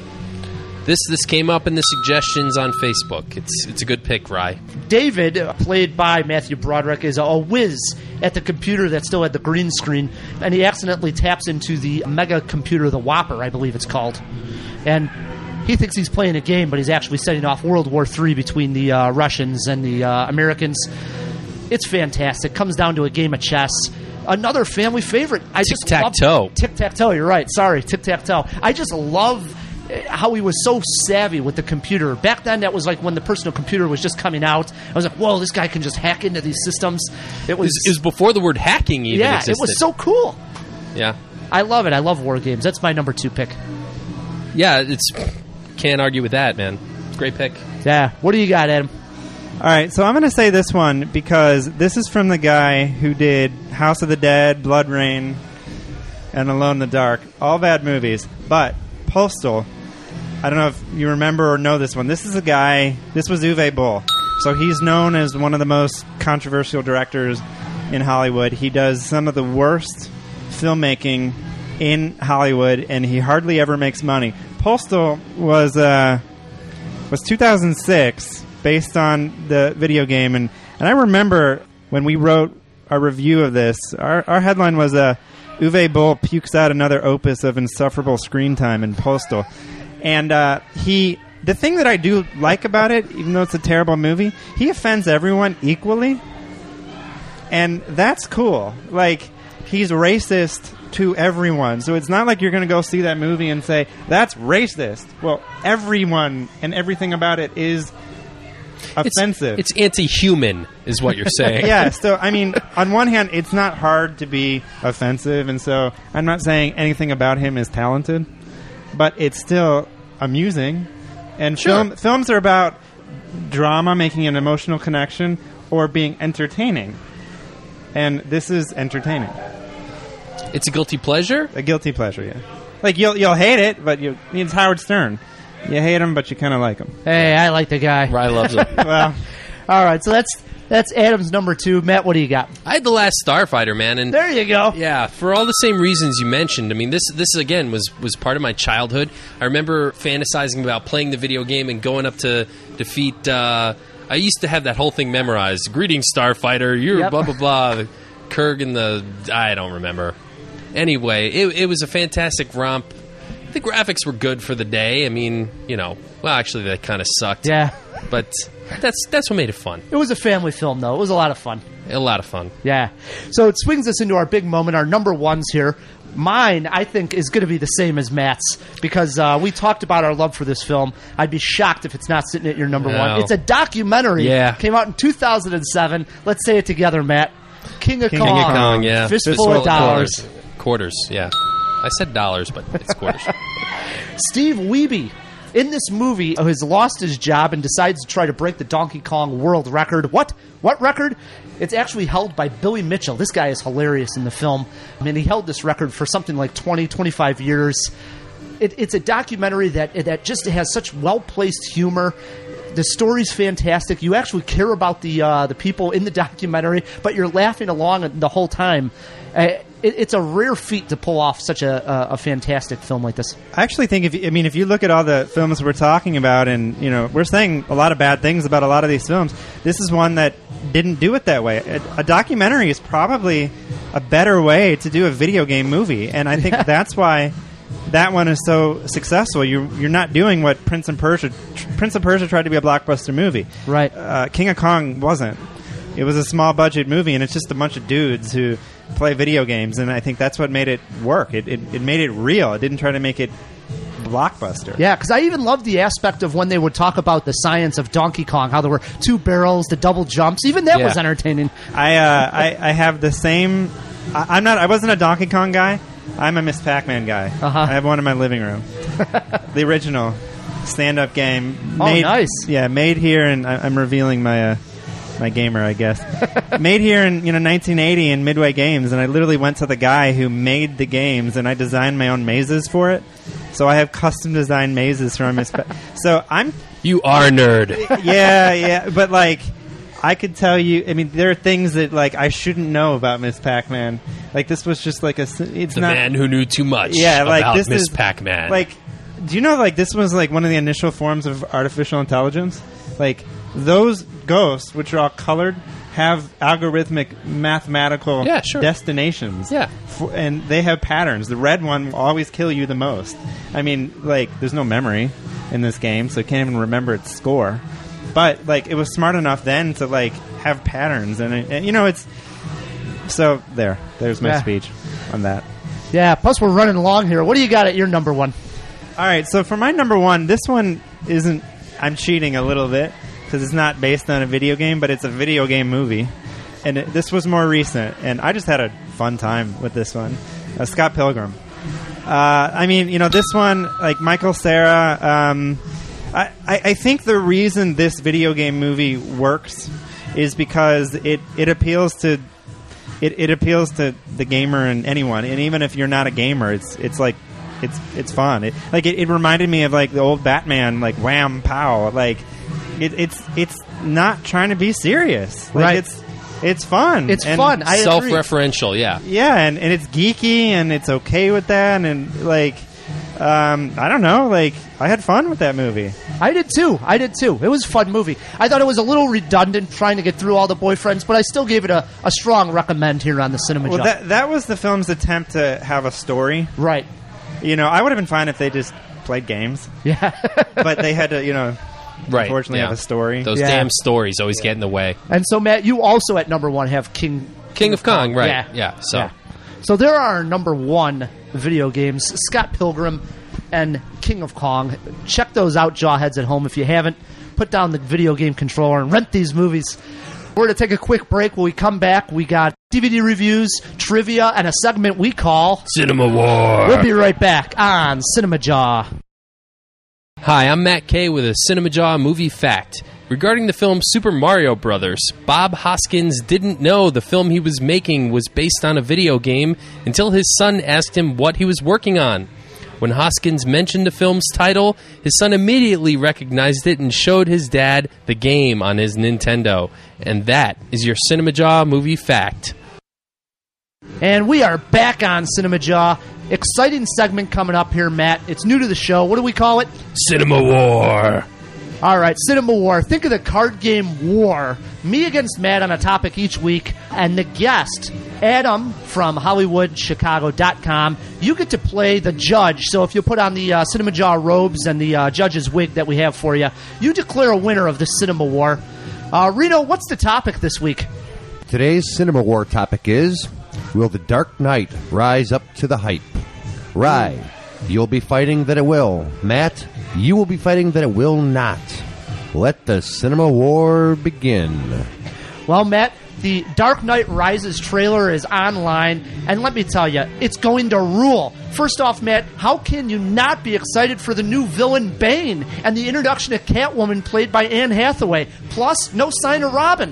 A: This came up in the suggestions on Facebook. It's a good pick, Rye.
B: David, played by Matthew Broderick, is a whiz at the computer that still had the green screen, and he accidentally taps into the mega computer, the Whopper, I believe it's called. And he thinks he's playing a game, but he's actually setting off World War III between the Russians and the Americans. It's fantastic. Comes down to a game of chess. Another family favorite.
A: Tic-tac-toe.
B: Tic-tac-toe, you're right. Sorry, tic-tac-toe. I just love how he was so savvy with the computer. Back then, that was like when the personal computer was just coming out. I was like, whoa, this guy can just hack into these systems. It was
A: before the word hacking even existed.
B: it was so cool.
A: Yeah.
B: I love it. I love War Games. That's my number 2 pick.
A: Yeah, can't argue with that, man. Great pick.
B: Yeah. What do you got, Adam?
C: All right, so I'm going to say this one because this is from the guy who did House of the Dead, Blood Rain, and Alone in the Dark. All bad movies, but Postal. I don't know if you remember or know this one. This is a guy. This was Uwe Boll. So he's known as one of the most controversial directors in Hollywood. He does some of the worst filmmaking in Hollywood, and he hardly ever makes money. Postal was 2006, based on the video game, and I remember when we wrote our review of this, our headline was Uwe Boll pukes out another opus of insufferable screen time in Postal. And the thing that I do like about it, even though it's a terrible movie, he offends everyone equally. And that's cool. Like, he's racist to everyone. So it's not like you're going to go see that movie and say, that's racist. Well, everyone and everything about it is offensive.
A: It's anti-human, is what you're saying.
C: Yeah, so, I mean, on one hand, it's not hard to be offensive, and so I'm not saying anything about him is talented, but it's still amusing. And
A: Sure.
C: films are about drama, making an emotional connection, or being entertaining. And this is entertaining.
A: It's a guilty pleasure?
C: A guilty pleasure, yeah. Like, you'll hate it, but it's Howard Stern. You hate him, but you kind of like him.
B: Hey, I like the guy.
A: Rye loves it.
C: Well,
B: All right, so that's Adam's number 2. Matt, what do you got?
A: I had The Last Starfighter, man, and
B: There you go.
A: yeah, for all the same reasons you mentioned. I mean, this again was part of my childhood. I remember fantasizing about playing the video game and going up to defeat. I used to have that whole thing memorized. Greetings, Starfighter. You're
B: Yep.
A: blah blah blah. Kurg and I don't remember. Anyway, it was a fantastic romp. The graphics were good for the day. I mean, well, actually, they kind of sucked.
B: Yeah.
A: But that's what made it fun.
B: It was a family film, though. It was a lot of fun.
A: A lot of fun.
B: Yeah. So it swings us into our big moment, our number 1s here. Mine, I think, is going to be the same as Matt's because we talked about our love for this film. I'd be shocked if it's not sitting at your number 1.
A: No.
B: It's a documentary.
A: Yeah.
B: Came out in 2007. Let's say it together, Matt. King of Kong.
A: King of Kong, yeah.
B: Fistful of dollars.
A: Quarters, yeah. I said dollars, but it's quarters.
B: Steve Wiebe. In this movie, has lost his job and decides to try to break the Donkey Kong world record. What record? It's actually held by Billy Mitchell. This guy is hilarious in the film. I mean, he held this record for something like 20, 25 years. It's a documentary that just has such well-placed humor. The story's fantastic. You actually care about the people in the documentary, but you're laughing along the whole time. It's a rare feat to pull off such a fantastic film like this.
C: I actually think if you look at all the films we're talking about, and we're saying a lot of bad things about a lot of these films, this is one that didn't do it that way. A documentary is probably a better way to do a video game movie, and I think that's why that one is so successful. You're not doing what Prince of Persia tried to be a blockbuster movie.
B: Right.
C: King of Kong wasn't. it was a small budget movie, and it's just a bunch of dudes who play video games, and I think that's what made it work. It made it real. It didn't try to make it blockbuster.
B: Yeah, because I even loved the aspect of when they would talk about the science of Donkey Kong, how there were 2 barrels, the double jumps. Even that was entertaining.
C: I have the same. I wasn't a Donkey Kong guy. I'm a Miss Pac-Man guy. I have one in my living room. The original stand-up game.
B: Nice.
C: Yeah, made here, and I'm revealing my gamer, I guess. Made here in 1980 in Midway Games, and I literally went to the guy who made the games, and I designed my own mazes for it. So I have custom designed mazes for Miss. So I'm. You
A: are a nerd.
C: Yeah, but like. I could tell you. I mean, there are things that like I shouldn't know about Miss Pac-Man. Like this was just like it's
A: the
C: not
A: man who knew too much.
C: Yeah, like
A: about
C: this
A: Miss
C: is
A: Pac-Man.
C: Like, do you know like this was like one of the initial forms of artificial intelligence? Like those ghosts, which are all colored, have algorithmic mathematical destinations.
A: Yeah,
C: and they have patterns. The red one will always kill you the most. I mean, like there's no memory in this game, so it can't even remember its score. But like it was smart enough then to like have patterns, and it's so there's my speech on that.
B: Yeah. Plus, we're running along here. What do you got at your number one?
C: All right. So for my number one, this one isn't. I'm cheating a little bit because it's not based on a video game, but it's a video game movie, and this was more recent, and I just had a fun time with this one. Scott Pilgrim. I mean, this one like Michael Cera. I think the reason this video game movie works is because it appeals to it appeals to the gamer and anyone, and even if you're not a gamer, it's like it's fun. It reminded me of like the old Batman, like wham pow. Like it's not trying to be serious. Like,
B: right.
C: It's fun.
B: It's fun. I
A: self-referential.
B: agree.
A: Yeah,
C: and it's geeky, and it's okay with that, and like. I don't know. Like, I had fun with that movie.
B: I did too. It was a fun movie. I thought it was a little redundant trying to get through all the boyfriends, but I still gave it a strong recommend here on the Cinema Jump.
C: Well, that was the film's attempt to have a story.
B: Right.
C: I would have been fine if they just played games.
B: Yeah.
C: But they had to,
A: right,
C: unfortunately have a story.
A: Those damn stories always get in the way.
B: And so, Matt, you also at number one have King
A: of Kong, right. Yeah.
B: So there are our number one video games, Scott Pilgrim and King of Kong. Check those out, Jawheads at home. If you haven't, put down the video game controller and rent these movies. We're going to take a quick break. When we come back, we got DVD reviews, trivia, and a segment we call
A: Cinema War.
B: We'll be right back on Cinema Jaw.
A: Hi, I'm Matt Kay with a Cinema Jaw movie fact. Regarding the film Super Mario Brothers, Bob Hoskins didn't know the film he was making was based on a video game until his son asked him what he was working on. When Hoskins mentioned the film's title, his son immediately recognized it and showed his dad the game on his Nintendo. And that is your Cinema Jaw movie fact.
B: And we are back on Cinema Jaw. Exciting segment coming up here, Matt. It's new to the show. What do we call it?
A: Cinema War.
B: All right, Cinema War. Think of the card game War. Me against Matt on a topic each week. And the guest, Adam from HollywoodChicago.com. You get to play the judge. So if you put on the Cinema Jaw robes and the judge's wig that we have for you, you declare a winner of the Cinema War. Reno, what's the topic this week?
D: Today's Cinema War topic is, will the Dark Knight rise up to the hype? Right. You'll be fighting that it will. Matt, you will be fighting that it will not. Let the Cinema War begin.
B: Well, Matt, the Dark Knight Rises trailer is online, and let me tell you, it's going to rule. First off, Matt, how can you not be excited for the new villain Bane and the introduction of Catwoman played by Anne Hathaway? Plus, no sign of Robin.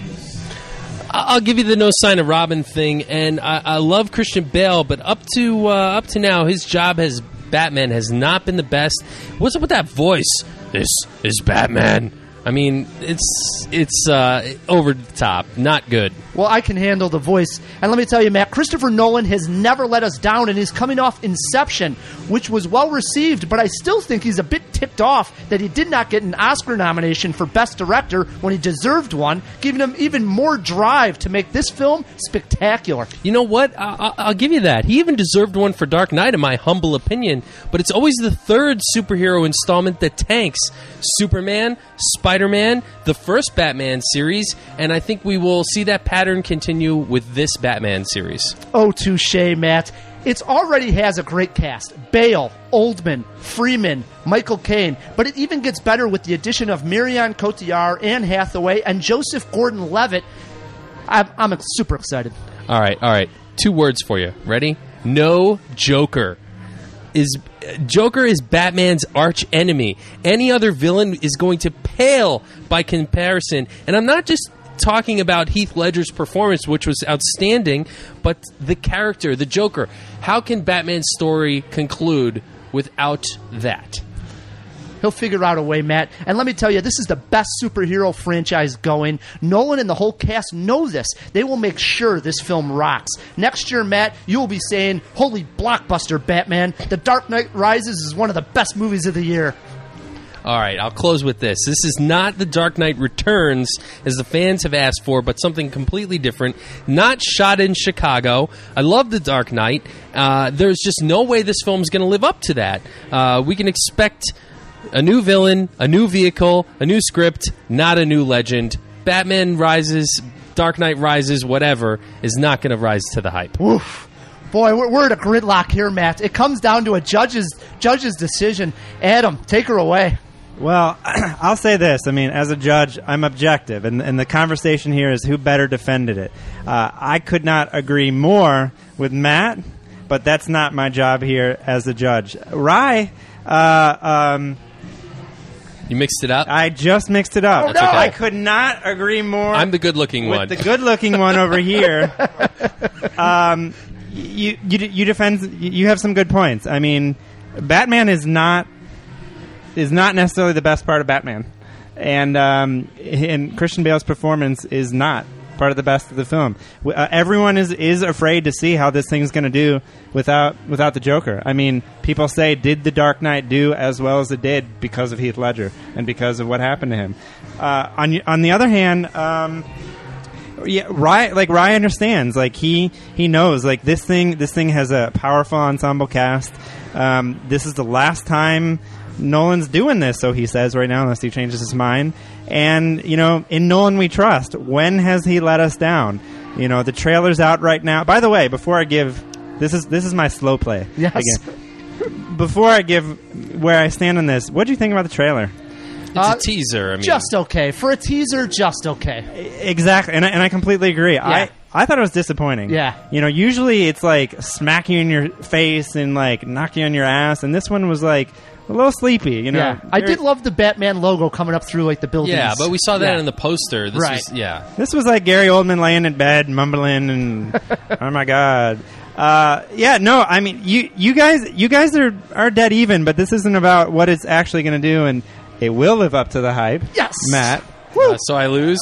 A: I'll give you the no sign of Robin thing, and I love Christian Bale, but up to now, his job as Batman has not been the best. What's up with that voice? This is Batman. I mean, it's over the top, not good.
B: Well, I can handle the voice. And let me tell you, Matt, Christopher Nolan has never let us down, and he's coming off Inception, which was well received, but I still think he's a bit ticked off that he did not get an Oscar nomination for Best Director when he deserved one, giving him even more drive to make this film spectacular.
A: You know what? I'll give you that. He even deserved one for Dark Knight, in my humble opinion, but it's always the third superhero installment that tanks. Superman, Spider-Man, the first Batman series, and I think we will see that pattern continue with this Batman series.
B: Oh, touche, Matt. It already has a great cast. Bale, Oldman, Freeman, Michael Caine. But it even gets better with the addition of Marion Cotillard, Anne Hathaway, and Joseph Gordon-Levitt. I'm super excited.
A: All right. 2 words for you. Ready? No Joker. Joker is Batman's arch enemy. Any other villain is going to pale by comparison. And I'm not just talking about Heath Ledger's performance, which was outstanding, but the character, the Joker. How can Batman's story conclude without that?
B: He'll figure out a way, Matt. And let me tell you, this is the best superhero franchise going. Nolan and the whole cast know this. They will make sure this film rocks. Next year, Matt, you will be saying, holy blockbuster, Batman. The Dark Knight Rises is one of the best movies of the year.
A: All right, I'll close with this. This is not The Dark Knight Returns, as the fans have asked for, but something completely different. Not shot in Chicago. I love The Dark Knight. There's just no way this film is going to live up to that. We can expect a new villain, a new vehicle, a new script, not a new legend. Batman Rises, Dark Knight Rises, whatever, is not going to rise to the hype.
B: Oof. Boy, we're at a gridlock here, Matt. It comes down to a judge's decision. Adam, take her away.
C: Well, I'll say this. I mean, as a judge, I'm objective, and the conversation here is who better defended it. I could not agree more with Matt, but that's not my job here as a judge. Rye,
A: you mixed it up?
C: I just mixed it up.
B: Oh, no!
C: I could not agree more.
A: I'm the good-looking one.
C: The good-looking one over here. You defend. You have some good points. I mean, Batman is not necessarily the best part of Batman, and Christian Bale's performance is not part of the best of the film. Everyone is afraid to see how this thing's going to do without the Joker. I mean, people say, did The Dark Knight do as well as it did because of Heath Ledger and because of what happened to him? On the other hand, Rye understands. Like he knows. Like this thing has a powerful ensemble cast. This is the last time Nolan's doing this, so he says right now, unless he changes his mind. And, in Nolan we trust. When has he let us down? The trailer's out right now. By the way, before I give... This is my slow play.
B: Yes.
C: Again. Before I give where I stand on this, what do you think about the trailer?
A: It's a teaser. I mean,
B: just okay. For a teaser, just okay.
C: Exactly. And I completely agree.
B: Yeah.
C: I thought it was disappointing.
B: Yeah.
C: Usually it's like smack you in your face and like knock you on your ass. And this one was like... a little sleepy,
B: Yeah, I did love the Batman logo coming up through like the buildings.
A: Yeah, but we saw that in the poster. This
B: Right.
A: was,
C: This was like Gary Oldman laying in bed, mumbling, and oh my god. I mean, you guys are dead even, but this isn't about what it's actually going to do, and it will live up to the hype.
B: Yes,
C: Matt.
A: So I lose.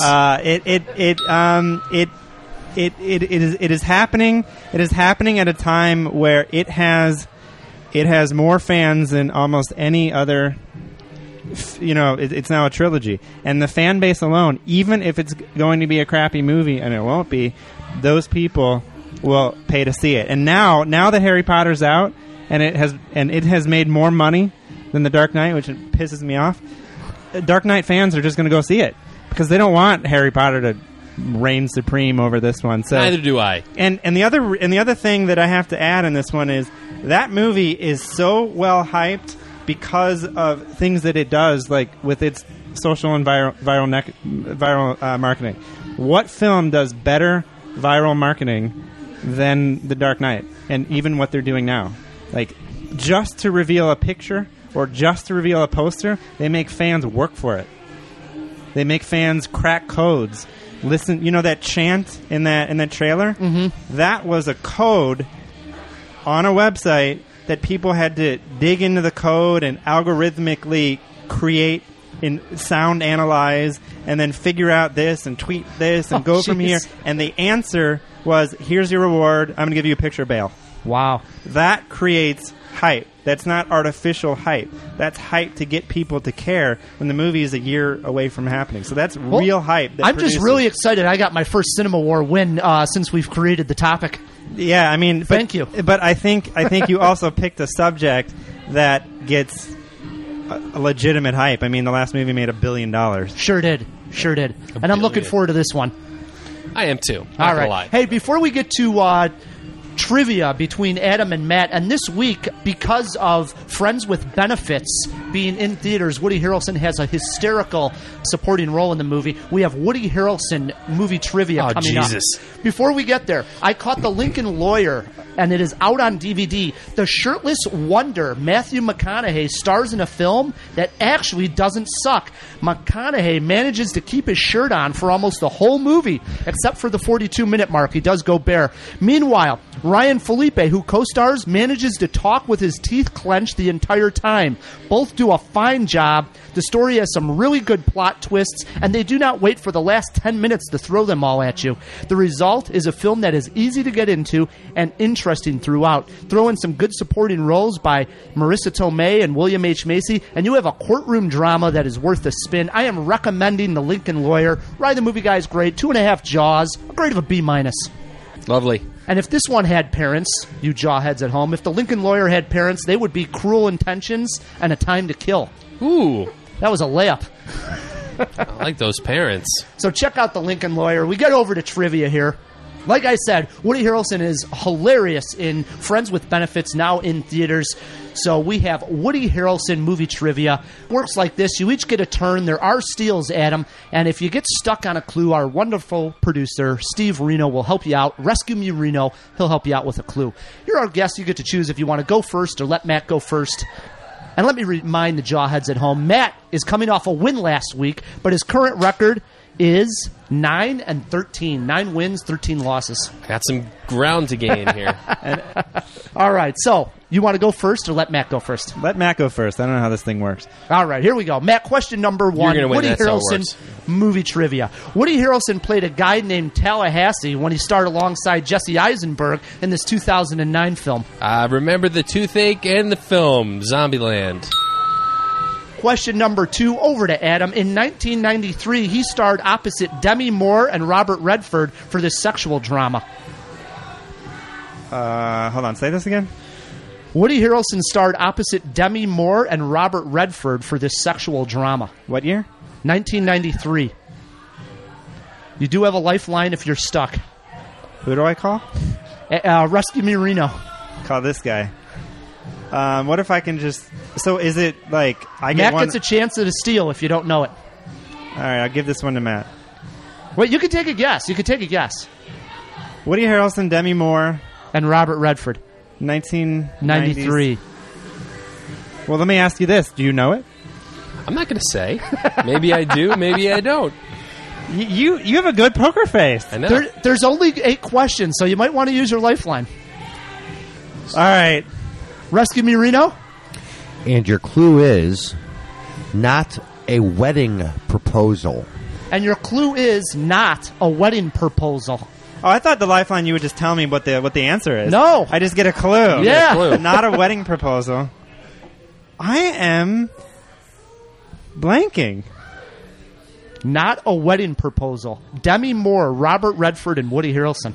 C: It is happening. It is happening at a time where it has more fans than almost any other. It's now a trilogy, and the fan base alone, even if it's going to be a crappy movie, and it won't be, those people will pay to see it. And now that Harry Potter's out, and it has made more money than The Dark Knight, which pisses me off. Dark Knight fans are just going to go see it because they don't want Harry Potter to reign supreme over this one. So
A: neither do I.
C: And the other thing that I have to add in this one is that movie is so well hyped because of things that it does, like with its social and viral marketing. What film does better viral marketing than The Dark Knight? And even what they're doing now, like just to reveal a picture or just to reveal a poster, they make fans work for it. They make fans crack codes. Listen, that chant in that trailer? Mm-hmm. That was a code on a website that people had to dig into the code and algorithmically create sound analyze and then figure out this and tweet this and go from here. And the answer was, here's your reward. I'm going to give you a picture of Bale.
B: Wow.
C: That creates hype. That's not artificial hype. That's hype to get people to care when the movie is a year away from happening. So that's real hype.
B: I'm just really excited. I got my first Cinema War win since we've created the topic.
C: Yeah, I mean,
B: thank you.
C: But I think you also picked a subject that gets a legitimate hype. I mean, the last movie made $1 billion.
B: Sure did. And I'm looking forward to this one.
A: I am too.
B: All right. Hey, before we get to trivia between Adam and Matt, and this week, because of Friends with Benefits being in theaters, Woody Harrelson has a hysterical supporting role in the movie. We have Woody Harrelson movie trivia coming up. Before we get there, I caught The Lincoln Lawyer, and it is out on DVD. The shirtless wonder Matthew McConaughey stars in a film that actually doesn't suck. McConaughey manages to keep his shirt on for almost the whole movie, except for the 42-minute mark. He does go bare. Meanwhile, Ryan Felipe, who co-stars, manages to talk with his teeth clenched the entire time. Both do a fine job. The story has some really good plot twists, and they do not wait for the last 10 minutes to throw them all at you. The result is a film that is easy to get into and interesting throughout. Throw in some good supporting roles by Marissa Tomei and William H. Macy, and you have a courtroom drama that is worth a spin. I am recommending The Lincoln Lawyer. Ride the Movie Guy's grade, 2.5 Jaws, a grade of a B-.
A: Lovely.
B: And if this one had parents, you jawheads at home, if The Lincoln Lawyer had parents, they would be Cruel Intentions and A Time to Kill.
A: Ooh.
B: That was a layup.
A: I like those parents.
B: So check out The Lincoln Lawyer. We get over to trivia here. Like I said, Woody Harrelson is hilarious in Friends with Benefits, now in theaters. So we have Woody Harrelson movie trivia. Works like this. You each get a turn. There are steals, Adam. And if you get stuck on a clue, our wonderful producer, Steve Reno, will help you out. Rescue Me Reno. He'll help you out with a clue. You're our guest. You get to choose if you want to go first or let Matt go first. And let me remind the jawheads at home, Matt is coming off a win last week, but his current record is 9-13. 9 wins, 13 losses.
A: Got some ground to gain here.
B: All right, so you want to go first or let Matt go first?
C: Let Matt go first. I don't know how this thing works.
B: All right, here we go. Matt, question number 1. Woody Harrelson movie trivia. Woody Harrelson played a guy named Tallahassee when he starred alongside Jesse Eisenberg in this 2009 film.
A: I remember the toothache and the film, Zombieland.
B: Question number 2, over to Adam. In 1993, he starred opposite Demi Moore and Robert Redford for this sexual drama.
C: Hold on, say this again?
B: Woody Harrelson starred opposite Demi Moore and Robert Redford for this sexual drama.
C: What year?
B: 1993. You do have a lifeline if you're stuck.
C: Who do I call?
B: Rescue Me Reno.
C: Call this guy. What if I can just... So is it like...
B: Matt gets a chance at a steal if you don't know it.
C: All right, I'll give this one to Matt.
B: Wait, you can take a guess.
C: Woody Harrelson, Demi Moore...
B: And Robert Redford.
C: 1993. Well, let me ask you this. Do you know it?
A: I'm not going to say. Maybe I do, maybe I don't.
C: You have a good poker face.
A: I know.
B: There's only 8 questions, so you might want to use your lifeline.
C: All right.
B: Rescue Me Reno?
D: And your clue is not a wedding proposal.
B: And your clue is not a wedding proposal.
C: Oh, I thought the lifeline you would just tell me what the answer is.
B: No.
C: I just get a clue.
B: Yeah.
A: Clue.
C: Not a wedding proposal. I am blanking.
B: Not a wedding proposal. Demi Moore, Robert Redford, and Woody Harrelson.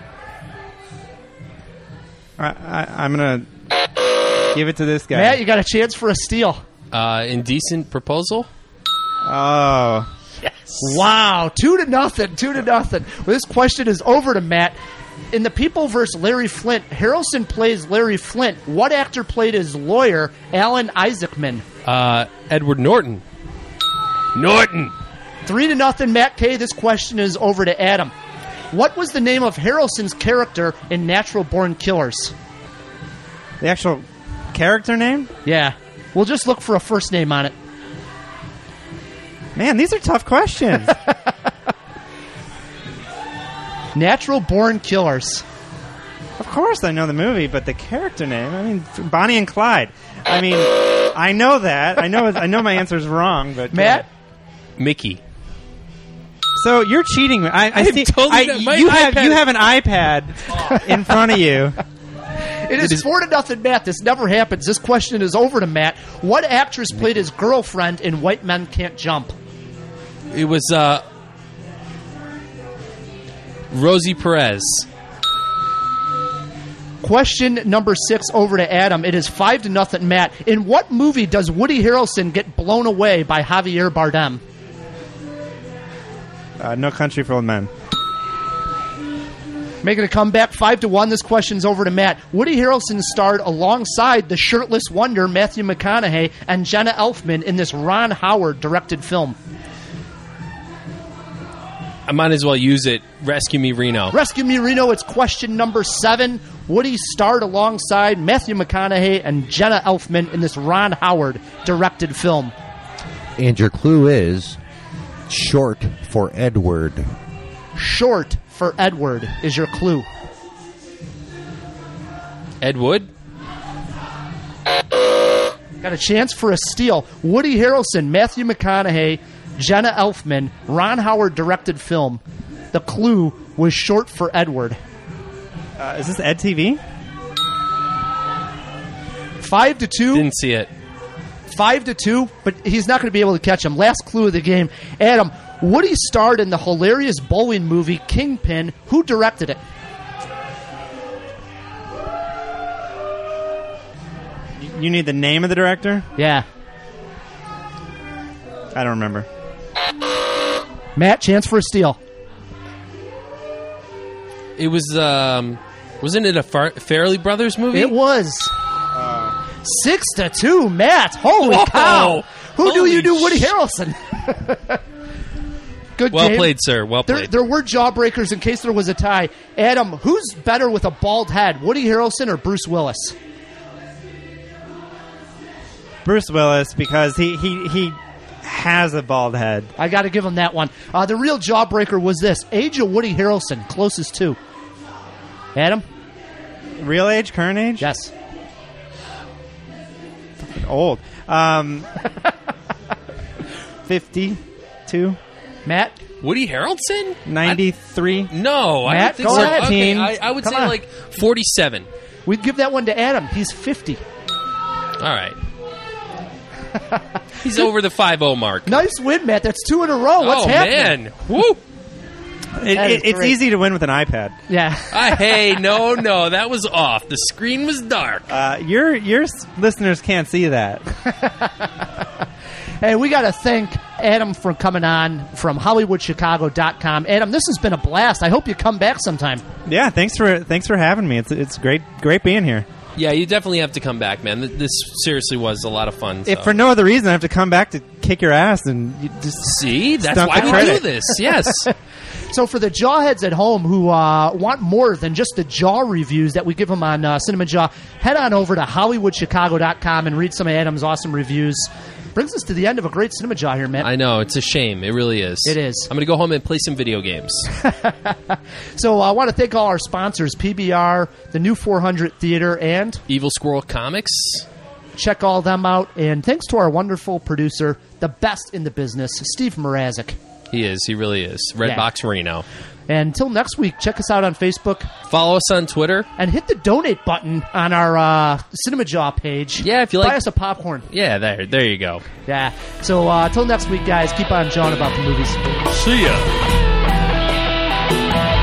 C: I'm going to give it to this guy.
B: Matt, you got a chance for a steal.
A: Indecent proposal?
C: Oh.
B: Yes. Wow. 2-0. Well, this question is over to Matt. In The People vs. Larry Flint, Harrelson plays Larry Flint. What actor played his lawyer, Alan Isaacman?
A: Edward Norton.
B: 3-0, Matt K. This question is over to Adam. What was the name of Harrelson's character in Natural Born Killers?
C: The actual character name?
B: Yeah. We'll just look for a first name on it.
C: Man, these are tough questions.
B: Natural Born Killers.
C: Of course I know the movie, but the character name, I mean, Bonnie and Clyde. I mean, I know that. I know my answer is wrong, but
B: Matt?
A: Mickey.
C: So you're cheating. I see.
A: totally not- my
C: you
A: iPad
C: have an iPad in front of you.
B: It is 4-0, Matt. This never happens. This question is over to Matt. What actress played his girlfriend in White Men Can't Jump?
A: It was Rosie Perez.
B: Question number 6 over to Adam. It is 5-0, Matt. In what movie does Woody Harrelson get blown away by Javier Bardem?
C: No Country for Old Men.
B: Making a comeback, 5-1. This question's over to Matt. Woody Harrelson starred alongside the shirtless wonder Matthew McConaughey and Jenna Elfman in this Ron Howard directed film.
A: I might as well use it. Rescue Me, Reno.
B: Rescue Me, Reno. It's question number 7. Woody starred alongside Matthew McConaughey and Jenna Elfman in this Ron Howard directed film.
D: And your clue is short for Edward.
B: Short for Edward is your clue.
A: Ed Wood?
B: Got a chance for a steal. Woody Harrelson, Matthew McConaughey, Jenna Elfman, Ron Howard directed film. The clue was short for Edward.
C: Is this Ed TV?
B: 5-2.
A: Didn't see it.
B: 5-2, but he's not going to be able to catch him. Last clue of the game. Adam, Woody starred in the hilarious bowling movie Kingpin. Who directed it?
C: You need the name of the director?
B: Yeah.
C: I don't remember.
B: Matt, chance for a steal.
A: It was, wasn't it a Farrelly Brothers movie?
B: It was. 6-2, Matt. Holy
A: Whoa.
B: cow. Who knew
A: Holy
B: you knew Woody Harrelson? Good
A: Well
B: game.
A: played, sir. Well played.
B: There were jawbreakers in case there was a tie. Adam, who's better with a bald head, Woody Harrelson or Bruce Willis?
C: Bruce Willis, because he has a bald head.
B: I got to give him that one. The real jawbreaker was this. Age of Woody Harrelson, closest to. Adam?
C: Real age, current age?
B: Yes.
C: Old. 52,
B: Matt?
A: Woody Harrelson?
C: 93.
A: No. I
B: Matt,
A: don't think
B: go
A: so.
B: ahead.
A: Okay, I would
B: Come
A: say
B: on.
A: like 47.
B: We'd give that one to Adam. He's 50.
A: All right. He's over the 5-0 mark.
B: Nice win, Matt. That's 2 in a row. What's happening?
A: Man. Woo.
B: That is
C: It's
B: great.
C: easy to win with an iPad.
B: Yeah.
A: Hey, no, that was off. The screen was dark.
C: Your listeners can't see that.
B: Hey, we got to thank Adam for coming on from HollywoodChicago.com. Adam, this has been a blast. I hope you come back sometime.
C: Yeah, thanks for having me. It's great being here.
A: Yeah, you definitely have to come back, man. This seriously was a lot of fun.
C: If
A: so.
C: for no other reason, I have to come back to kick your ass and you just
A: See? That's
C: Stunt
A: why
C: the
A: we
C: credit.
A: do this. Yes.
B: So for the Jawheads at home who want more than just the Jaw reviews that we give them on Cinema Jaw, head on over to HollywoodChicago.com and read some of Adam's awesome reviews. Brings us to the end of a great Cinema Jaw here, man.
A: I know. It's a shame. It really is.
B: It is.
A: I'm going to go home and play some video games.
B: So I want to thank all our sponsors, PBR, the New 400 Theater, and
A: Evil Squirrel Comics.
B: check all them out. And thanks to our wonderful producer, the best in the business, Steve Mrazek.
A: He is. He really is. Redbox Reno.
B: And until next week, check us out on Facebook
A: Follow us on Twitter.
B: and hit the donate button on our Cinema Jaw page.
A: Yeah, if you
B: Buy
A: like-
B: us a popcorn.
A: Yeah, there you go.
B: Yeah. So until next week, guys, keep on jawing about the movies.
A: See ya.